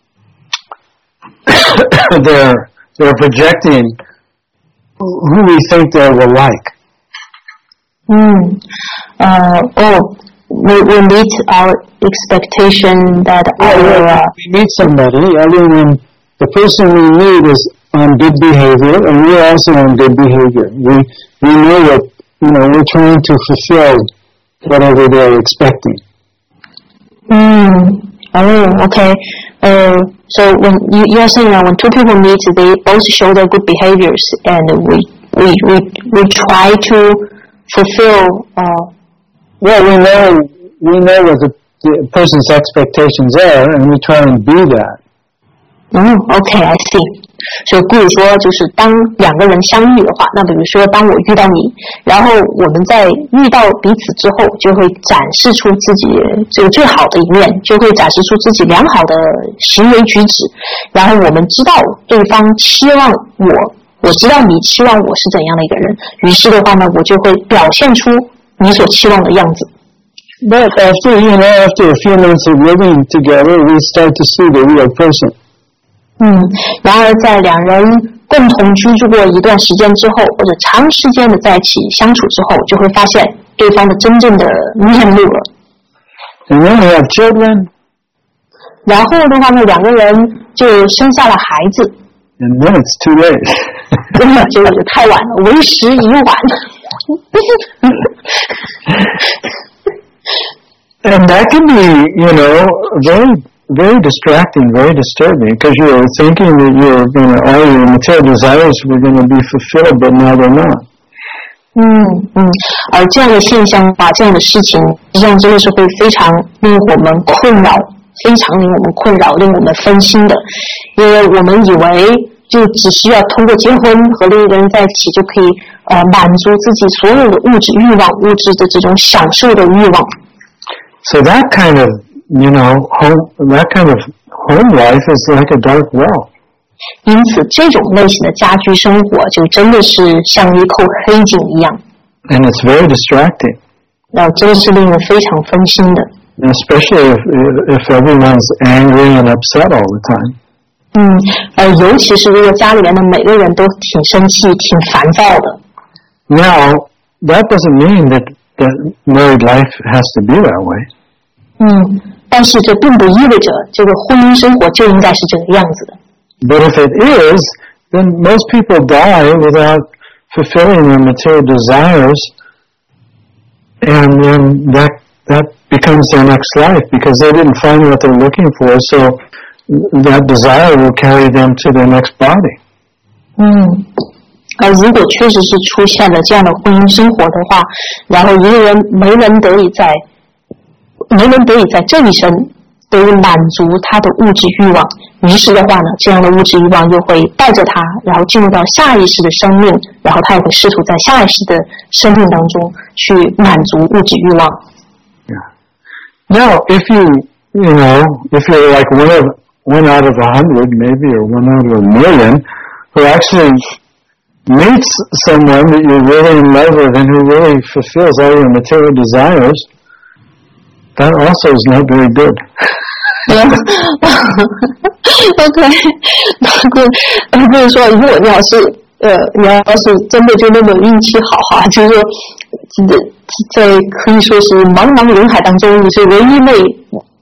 their they're projecting who we think they will like. 嗯，呃，哦。We, we meet our expectation that our... Yeah, we meet somebody, other than the person we meet is on good behavior, and we're also on good behavior. We, we know that, you know, we're trying to fulfill whatever they're expecting. Mm. Oh, okay. Uh, so when you, you're saying that when two people meet, they both show their good behaviors, and we, we, we, we try to fulfill... Uh, Well, we know we know what the, the person's expectations are, and we try and be that. 嗯 ，OK, I see. 所以，故意说，就是当两个人相遇的话，那比如说，当我遇到你，然后我们在遇到彼此之后，就会展示出自己这个最好的一面，就会展示出自己良好的行为举止，然后我们知道对方期望我，我知道你期望我是怎样的一个人，于是的话呢，我就会表现出你所期望的样子。 But after, you know, after a few months of living together, we start to see the real person. 嗯，然而在两人共同居住过一段时间之后，或者长时间的在一起相处之后，就会发现对方的真正的面目了。 And then we have children. 然后的话呢，两个人就生下了孩子。 And then it's too late. 真的就是太晚了，为时已晚。 And that can be, you know, very, very distracting, very disturbing, because you're thinking that you're going to, all your material desires were going to be fulfilled, but now they're not. 嗯嗯，而这样的现象吧，这样的事情，实际上真的是会非常令我们困扰，非常令我们困扰，令我们分心的，因为我们以为就只需要通过结婚和另一个人在一起就可以呃满足自己所有的物质欲望，物质的这种享受的欲望。 So that kind of, you know, home, that kind of home life is like a dark well. 因此，这种类型的家居生活就真的是像一口黑井一样。 And it's very distracting. 然后真的是令人非常分心的。 Especially if, if everyone's angry and upset all the time. 嗯，呃，尤其是如果家里面的每个人都挺生气、挺烦躁的。 Now, that doesn't mean that, that married life has to be that way. 嗯，但是这并不意味着这个婚姻生活就应该是这个样子的。 But if it is, then most people die without fulfilling their material desires, and then that that becomes their next life because they didn't find what they're looking for, so that desire will carry them to their next body. 嗯，而如果确实是出现了这样的婚姻生活的话，然后一个人没能得以在没能得以在这一生得以满足他的物质欲望，于是的话呢，这样的物質欲望又會帶着他，然後進入到下意識的生命，然後他也會試圖在下意識的生命當中去滿足物質欲望。 Yeah. Now, if you, you know, if you're like one of one out of a hundred, maybe, or one out of a million, who actually meets someone that you're really in love with and who really fulfills all your material desires, that also is not very good. OK， 那就是说，如果你要是呃，你要是真的就那么运气好哈，就是说，在可以说是茫茫人海当中，你是唯一位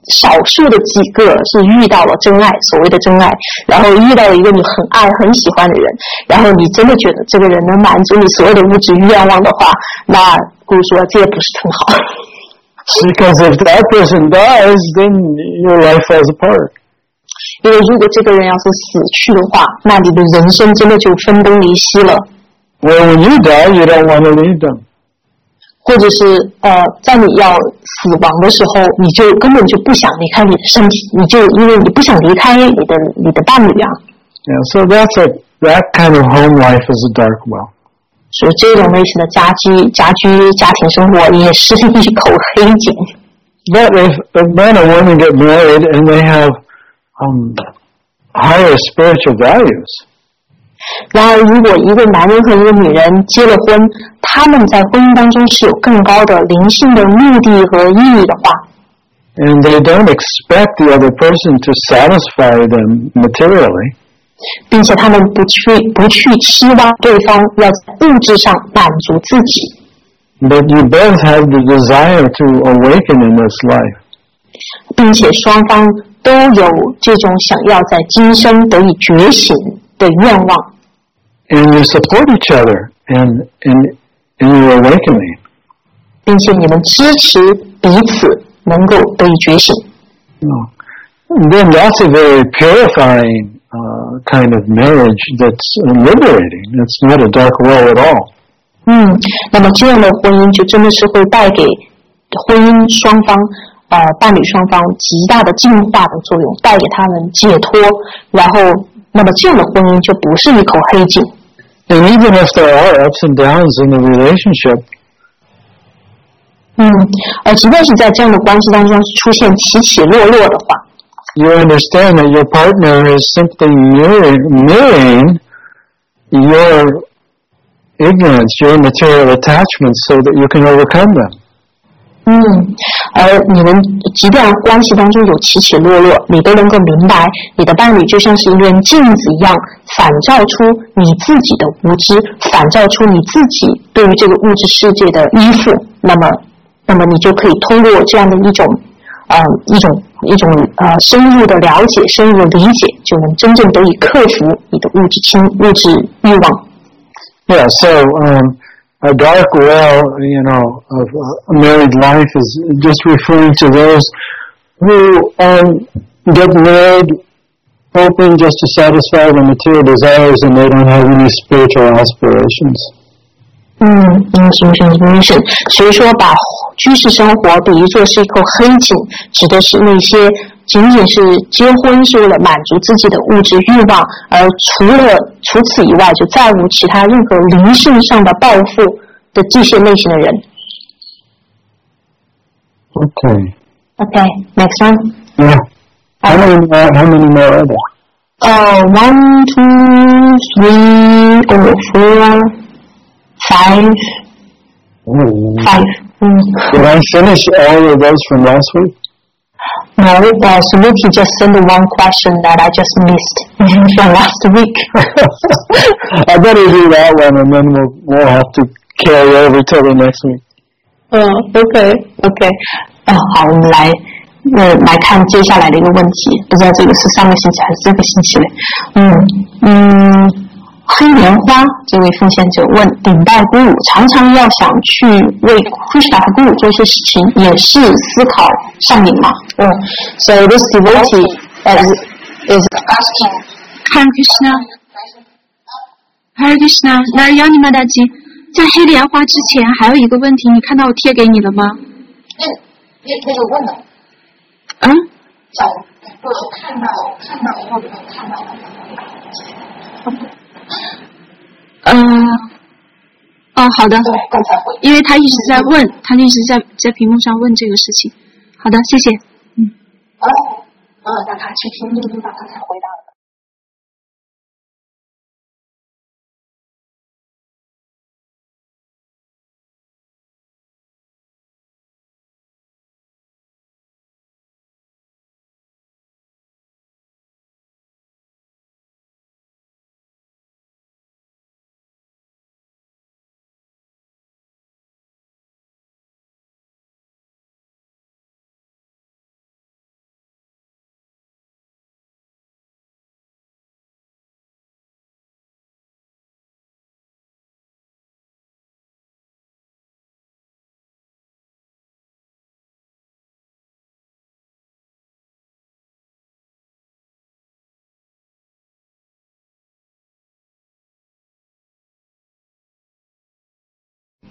少数的几个是遇到了真爱，所谓的真爱，然后遇到了一个你很爱很喜欢的人，然后你真的觉得这个人能满足你所有的物质愿望的话，那姑说这也不是很好。 Because if that person dies, then your life falls apart. 因为如果这个人要是死去的话，那你的人生真的就分崩离析了。 Well, when you die, you don't want to leave them. 或者是呃，在你要死亡的时候，你就根本就不想离开你的身体，你就因为你不想离开你的你的伴侣啊。 Yeah, so that's a that kind of home life is a dark well. 所以这种类型的家居家居家庭生活也是一口黑井。 But if a man and woman get married and they have um, higher spiritual values, 然而，如果一个男人和一个女人结了婚，他们在婚姻当中是有更高的灵性的目的和意义的话， and they don't expect the other person to satisfy them materially, 并且他们不去不去期望对方要在物质上满足自己， but you both have the desire to awaken in this life, 并且双方都有这种想要在今生得以觉醒的愿望， and you support each other in in in your awakening. 并且你们支持彼此能够得以觉醒， And then that's a very purifying uh, kind of marriage that's liberating. It's not a dark well at all. 嗯，那么这样的婚姻就真的是会带给婚姻双方呃伴侣双方极大的净化的作用，带给他们解脱，然后那么这样的婚姻就不是一口黑井。 And even if there are ups and downs in the relationship, 嗯，而即便是在这样的关系当中出现起起落落的话， you understand that your partner is simply mirroring, mirroring your ignorance, your material attachments so that you can overcome them. 嗯，而你们即便关系当中有起起落落，你都能够明白，你的伴侣就像是一面镜子一样，反照出你自己的无知，反照出你自己对于这个物质世界的依附。那么，那么你就可以通过这样的一种，呃，一种一种呃深入的了解、深入的理解，就能真正得以克服你的物质倾物质欲望。 Yeah, so um, a dark well, you know, of uh, married life is just referring to those who um, get married hoping just to satisfy their material desires and they don't have any spiritual aspirations. 嗯，intuition intuition，所以说把居士生活比喻作是一口黑井，指的是那些仅仅是结婚是为了满足自己的物质欲望，而除了除此以外就再无其他任何灵性上的抱负的这些类型的人。 Okay. Okay, next one. Yeah. How many more, how many more are there? Uh, one, two, three, or four, five, Oh. five. Mm. Did I finish all of those from last week? No, uh, Sumiti just sent one question that I just missed from last week. I better do that one and then we'll, we'll have to carry over till the next week. 嗯 ，OK OK， 啊，好，我们来呃来看接下来的一个问题，不知道这个是上个星期还是这个星期嘞？嗯嗯，黑莲花这位奉献者问：顶拜咕噜常常要想去为 Krishna 和咕噜做一些事情，也是思考上瘾吗？嗯 ，So this devotee is is asking Hare Krishna, Hare Krishna, Narayani Mataji，在黑莲花之前还有一个问题，你看到我贴给你了吗？ 那那那个问了， 嗯？ 想就是看到看到或者看到。 呃，哦，好的， 刚才回因为他一直在问，他一直在在屏幕上问这个事情。好的，谢谢。嗯。 哦，嗯，让他去听听听吧，刚才回答了。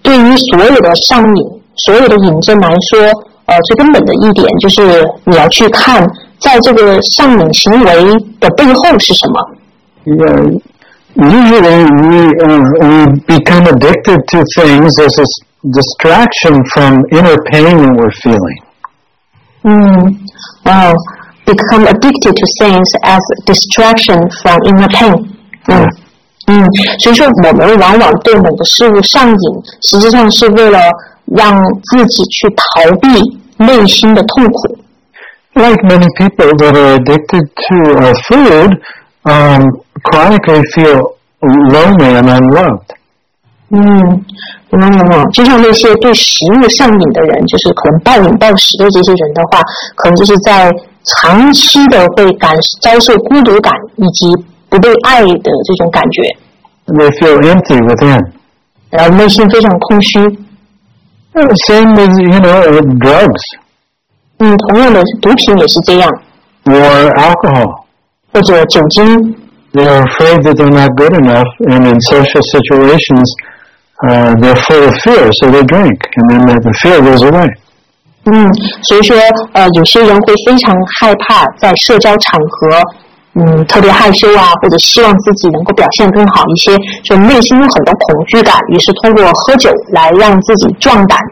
对于所有的上瘾、所有的瘾症来说，呃，最根本的一点就是你要去看，在这个上瘾行为的背后是什么。 Yeah. Usually we, uh, we become addicted to things as a distraction from inner pain that we're feeling. 嗯，哦 become addicted to things as distraction from inner pain. 嗯嗯，所以说我们往往对某个事物上瘾，实际上是为了让自己去逃避内心的痛苦。 Like many people that are addicted to uh, food, um, chronically feel lonely and unloved. 嗯，嗯，就像那些对食物上瘾的人，就是可能暴饮暴食的这些人的话，可能就是在长期的被感遭受孤独感以及不被爱的这种感觉。 They feel empty within. 然后内心非常空虚。 Same with, you know, drugs. 嗯，同样的毒品也是这样。 Or alcohol. 或者酒精。 They're afraid that they're not good enough, and in social situations, uh, they're full of fear, so they drink, and then the, the fear goes away. 嗯，所以说，呃，有些人会非常害怕在社交场合，嗯，特别害羞啊，或者希望自己能够表现更好一些，所以内心有很多恐惧感，于是通过喝酒来让自己壮胆。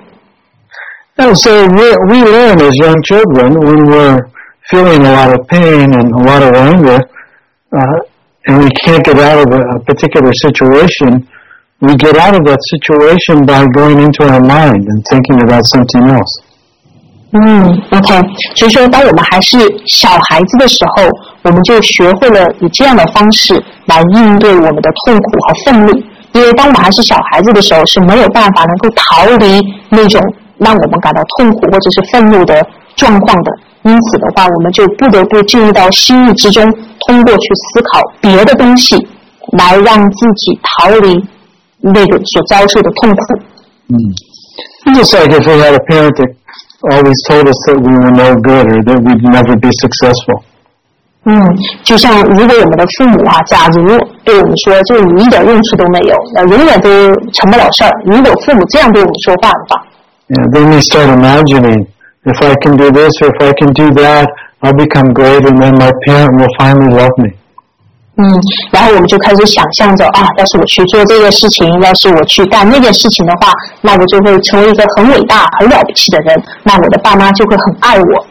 And so we, we learn as young children when we're feeling a lot of pain and a lot of anger, uh, and we can't get out of a, a particular situation, we get out of that situation by going into our mind and thinking about something else. 嗯 ，OK， 所以说，当我们还是小孩子的时候，我们就学会了以这样的方式来应对我们的痛苦和愤怒。因为当我们还是小孩子的时候，是没有办法能够逃离那种让我们感到痛苦或者是愤怒的状况的。因此的话，我们就不得不进入到心意之中，通过去思考别的东西，来让自己逃离那个所遭受的痛苦。 嗯 Just like if we had a parent that always told us that we were no good or that we'd never be successful. 嗯，就像如果我们的父母啊，假如对我们说，就你一点用处都没有，呃，永远都成不了事儿。如果父母这样对我们说话的话， Yeah, then we start imagining, if I can do this or if I can do that, I'll become great and then my parent will finally love me. 嗯，然后我们就开始想象着啊，要是我去做这个事情，要是我去干那件事情的话，那我就会成为一个很伟大、很了不起的人，那我的爸妈就会很爱我。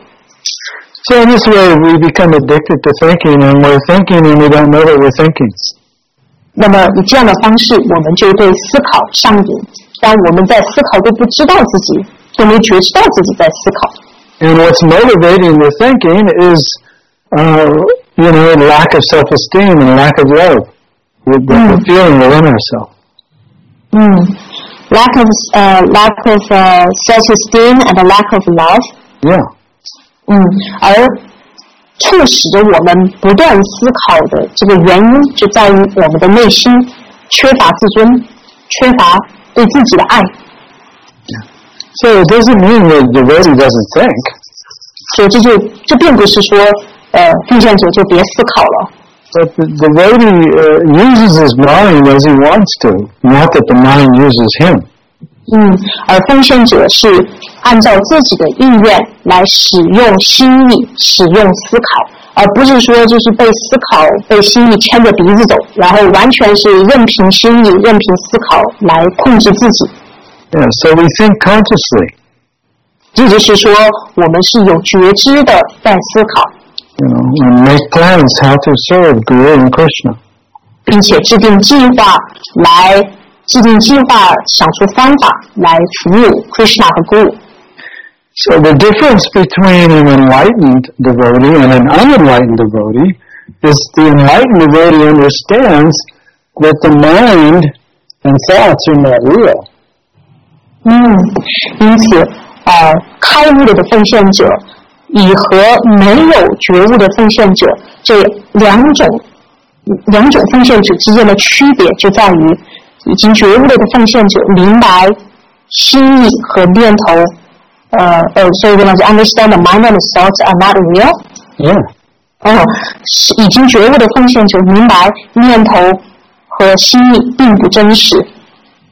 So in this way, we become addicted to thinking, and we're thinking and we don't know that we're thinking. 那么以这样的方式，我们就对思考上瘾，但我们在思考都不知道自己，都没觉知到自己在思考。 And what's motivating the thinking is, uh, you know, lack of self-esteem and lack of love, with the, the feeling within ourselves. 嗯 ，lack of 呃、uh, lack of、uh, self-esteem and a lack of love. Yeah. 嗯，而促使着我们不断思考的这个原因，就在于我们的内心缺乏自尊，缺乏对自己的爱。 So it doesn't mean that the devotee doesn't think. 所以这就这并不是说，呃，奉献者就别思考了。 But the devotee uh, uses his mind as he wants to, not that the mind uses him. 嗯，而奉献者是按照自己的意愿来使用心意，使用思考，而不是说就是被思考、被心意牵着鼻子走，然后完全是任凭心意、任凭思考来控制自己。 Yeah, so we think consciously. 这就是说，我们是有觉知的在思考。 You know, and make plans how to serve Guru and Krishna. 并且制定计划来制定计划，想出方法来服务 Krishna 和 Guru。 So the difference between an enlightened devotee and an unenlightened devotee is the enlightened devotee understands that the mind and thoughts are not real. 嗯，因此，呃，开悟了的奉献者以和没有觉悟的奉献者这两种两种奉献者之间的区别就在于，已经觉悟了的奉献者明白心意和念头，呃呃，所以呢就 understand the mind and the thoughts are not real。 Yeah. 哦，已经觉悟的奉献者明白念头和心意并不真实。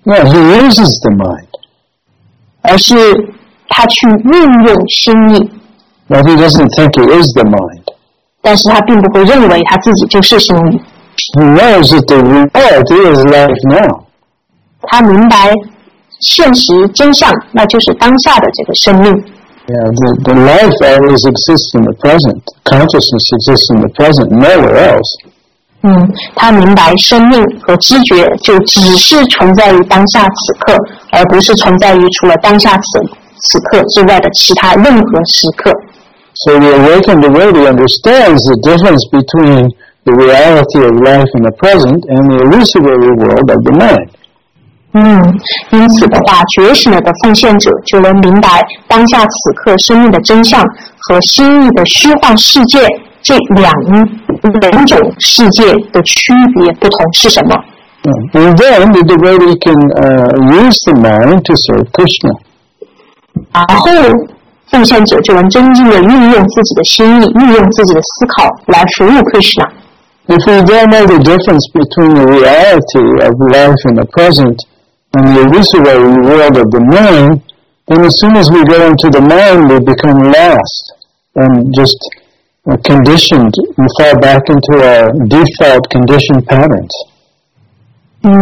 No, he uses the mind. 而是他去运用心意。 But he doesn't think he is the mind. 但是他并不会认为他自己就是心意。 He knows that the reality is life now. 他明白现实真相，那就是当下的这个生命。 Yeah, the, the life always exists in the present. Consciousness exists in the present, nowhere else. 嗯，他明白生命和知觉就只是存在于当下此刻，而不是存在于除了当下此此刻之外的其他任何时刻。 So the awakened devotee understands the difference between the reality of life in the present and the illusory world of the mind. 嗯，因此的话，觉醒了的奉献者就能明白当下此刻生命的真相和心意的虚幻世界这两两种世界的区别不同是什么。 And then the devotee can uh, use the mind to serve Krishna. 然后奉献者就能真正的运用自己的心意，运用自己的思考来服务 Krishna。 If we don't know the difference between the reality of life in the present and the illusory world of the mind, then as soon as we go into the mind, we become lost and just uh, conditioned. We fall back into our default conditioned patterns. 嗯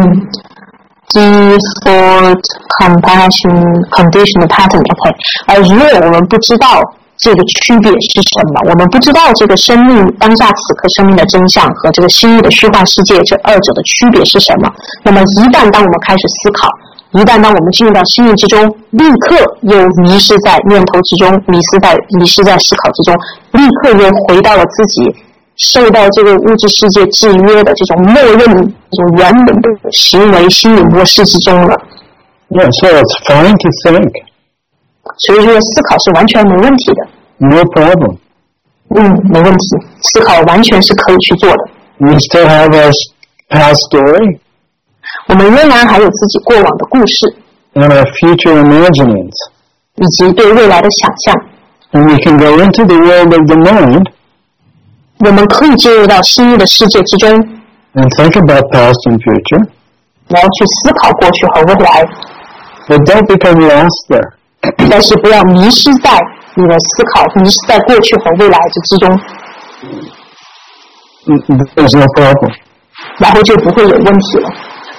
default compassion conditional pattern OK 而如果我们不知道这个区别是什么，我们不知道这个生命当下此刻生命的真相和这个心意的虚幻世界这二者的区别是什么，那么一旦当我们开始思考，一旦当我们进入到心意之中，立刻又迷失在念头之中，迷失在迷失在思考之中，立刻又回到了自己受到这个物质世界制约的这种默认这种原本的行为心理模式之中了。 Yeah, so it's fine to think. 所以说思考是完全没问题的。 No problem. 嗯，没问题，思考完全是可以去做的。 We still have our past story 我们仍然还有自己过往的故事， and our future imaginings. 以及对未来的想象。 And we can go into the world of the mind 我们可以进入到心意的世界之中， and think about past and future, 然后去思考过去和未来， but don't become lost there. 但是不要迷失在你的思考，迷失在过去和未来的之中， There's no problem. 然后就不会有问题了。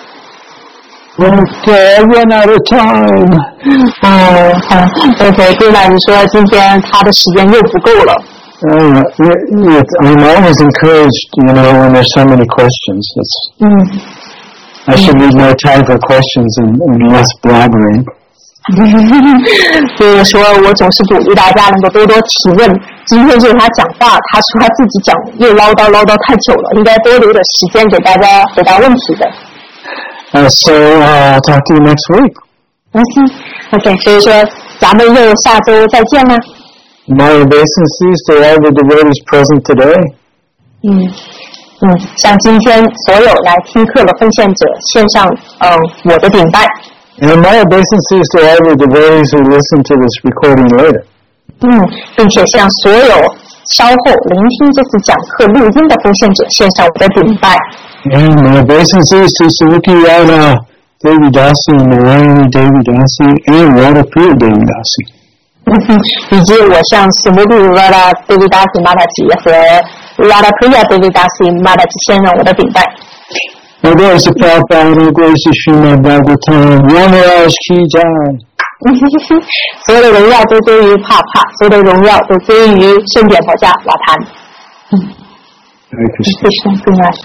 Okay, I run out of time. 哦，好 ，OK， 对了，你说今天他的时间又不够了。 Uh, I'm always encouraged, you know, when there's so many questions. It's, 嗯。 I should leave more time for questions and, and less blabbering. 所以说我总是鼓励大家能够多多提问。今天就是他讲话，他说他自己讲又唠叨唠叨太久了，应该多留点时间给大家回答问题的。 Uh, so uh, I'll talk to you next week. 嗯哼 ，OK， 所以说咱们又下周再见啦。 My obeisances to all the devotees present today. 嗯嗯，向今天所有来听课的奉献者献上嗯、呃、我的顶拜。 And my obeisances to all the devotees who listen to this recording later. 嗯，并且向所有稍后聆听这次讲课录音的奉献者献上我的顶拜。 And my obeisances to Suzuki Radha, Devi Dasi, Narayani Devi Dasi, and Radhapriya Devi Dasi. 嗯哼，以及我向斯穆比拉达德维达西玛达吉和拉达普亚德维达西玛达吉献上我的顶拜。 Oh, there's a Prabhupada, Gracie Srimad Bhagavatam, Yamaraj Ki Jai. 所有的荣耀都归于帕帕，所有的荣耀都归于圣典佛家瓦坛。嗯， Hare Krishna. 非常重要。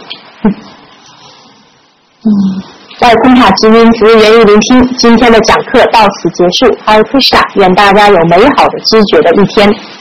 嗯，在昆塔之音服务员与聆听，今天的讲课到此结束。Hare Krishna，愿大家有美好的知觉的一天。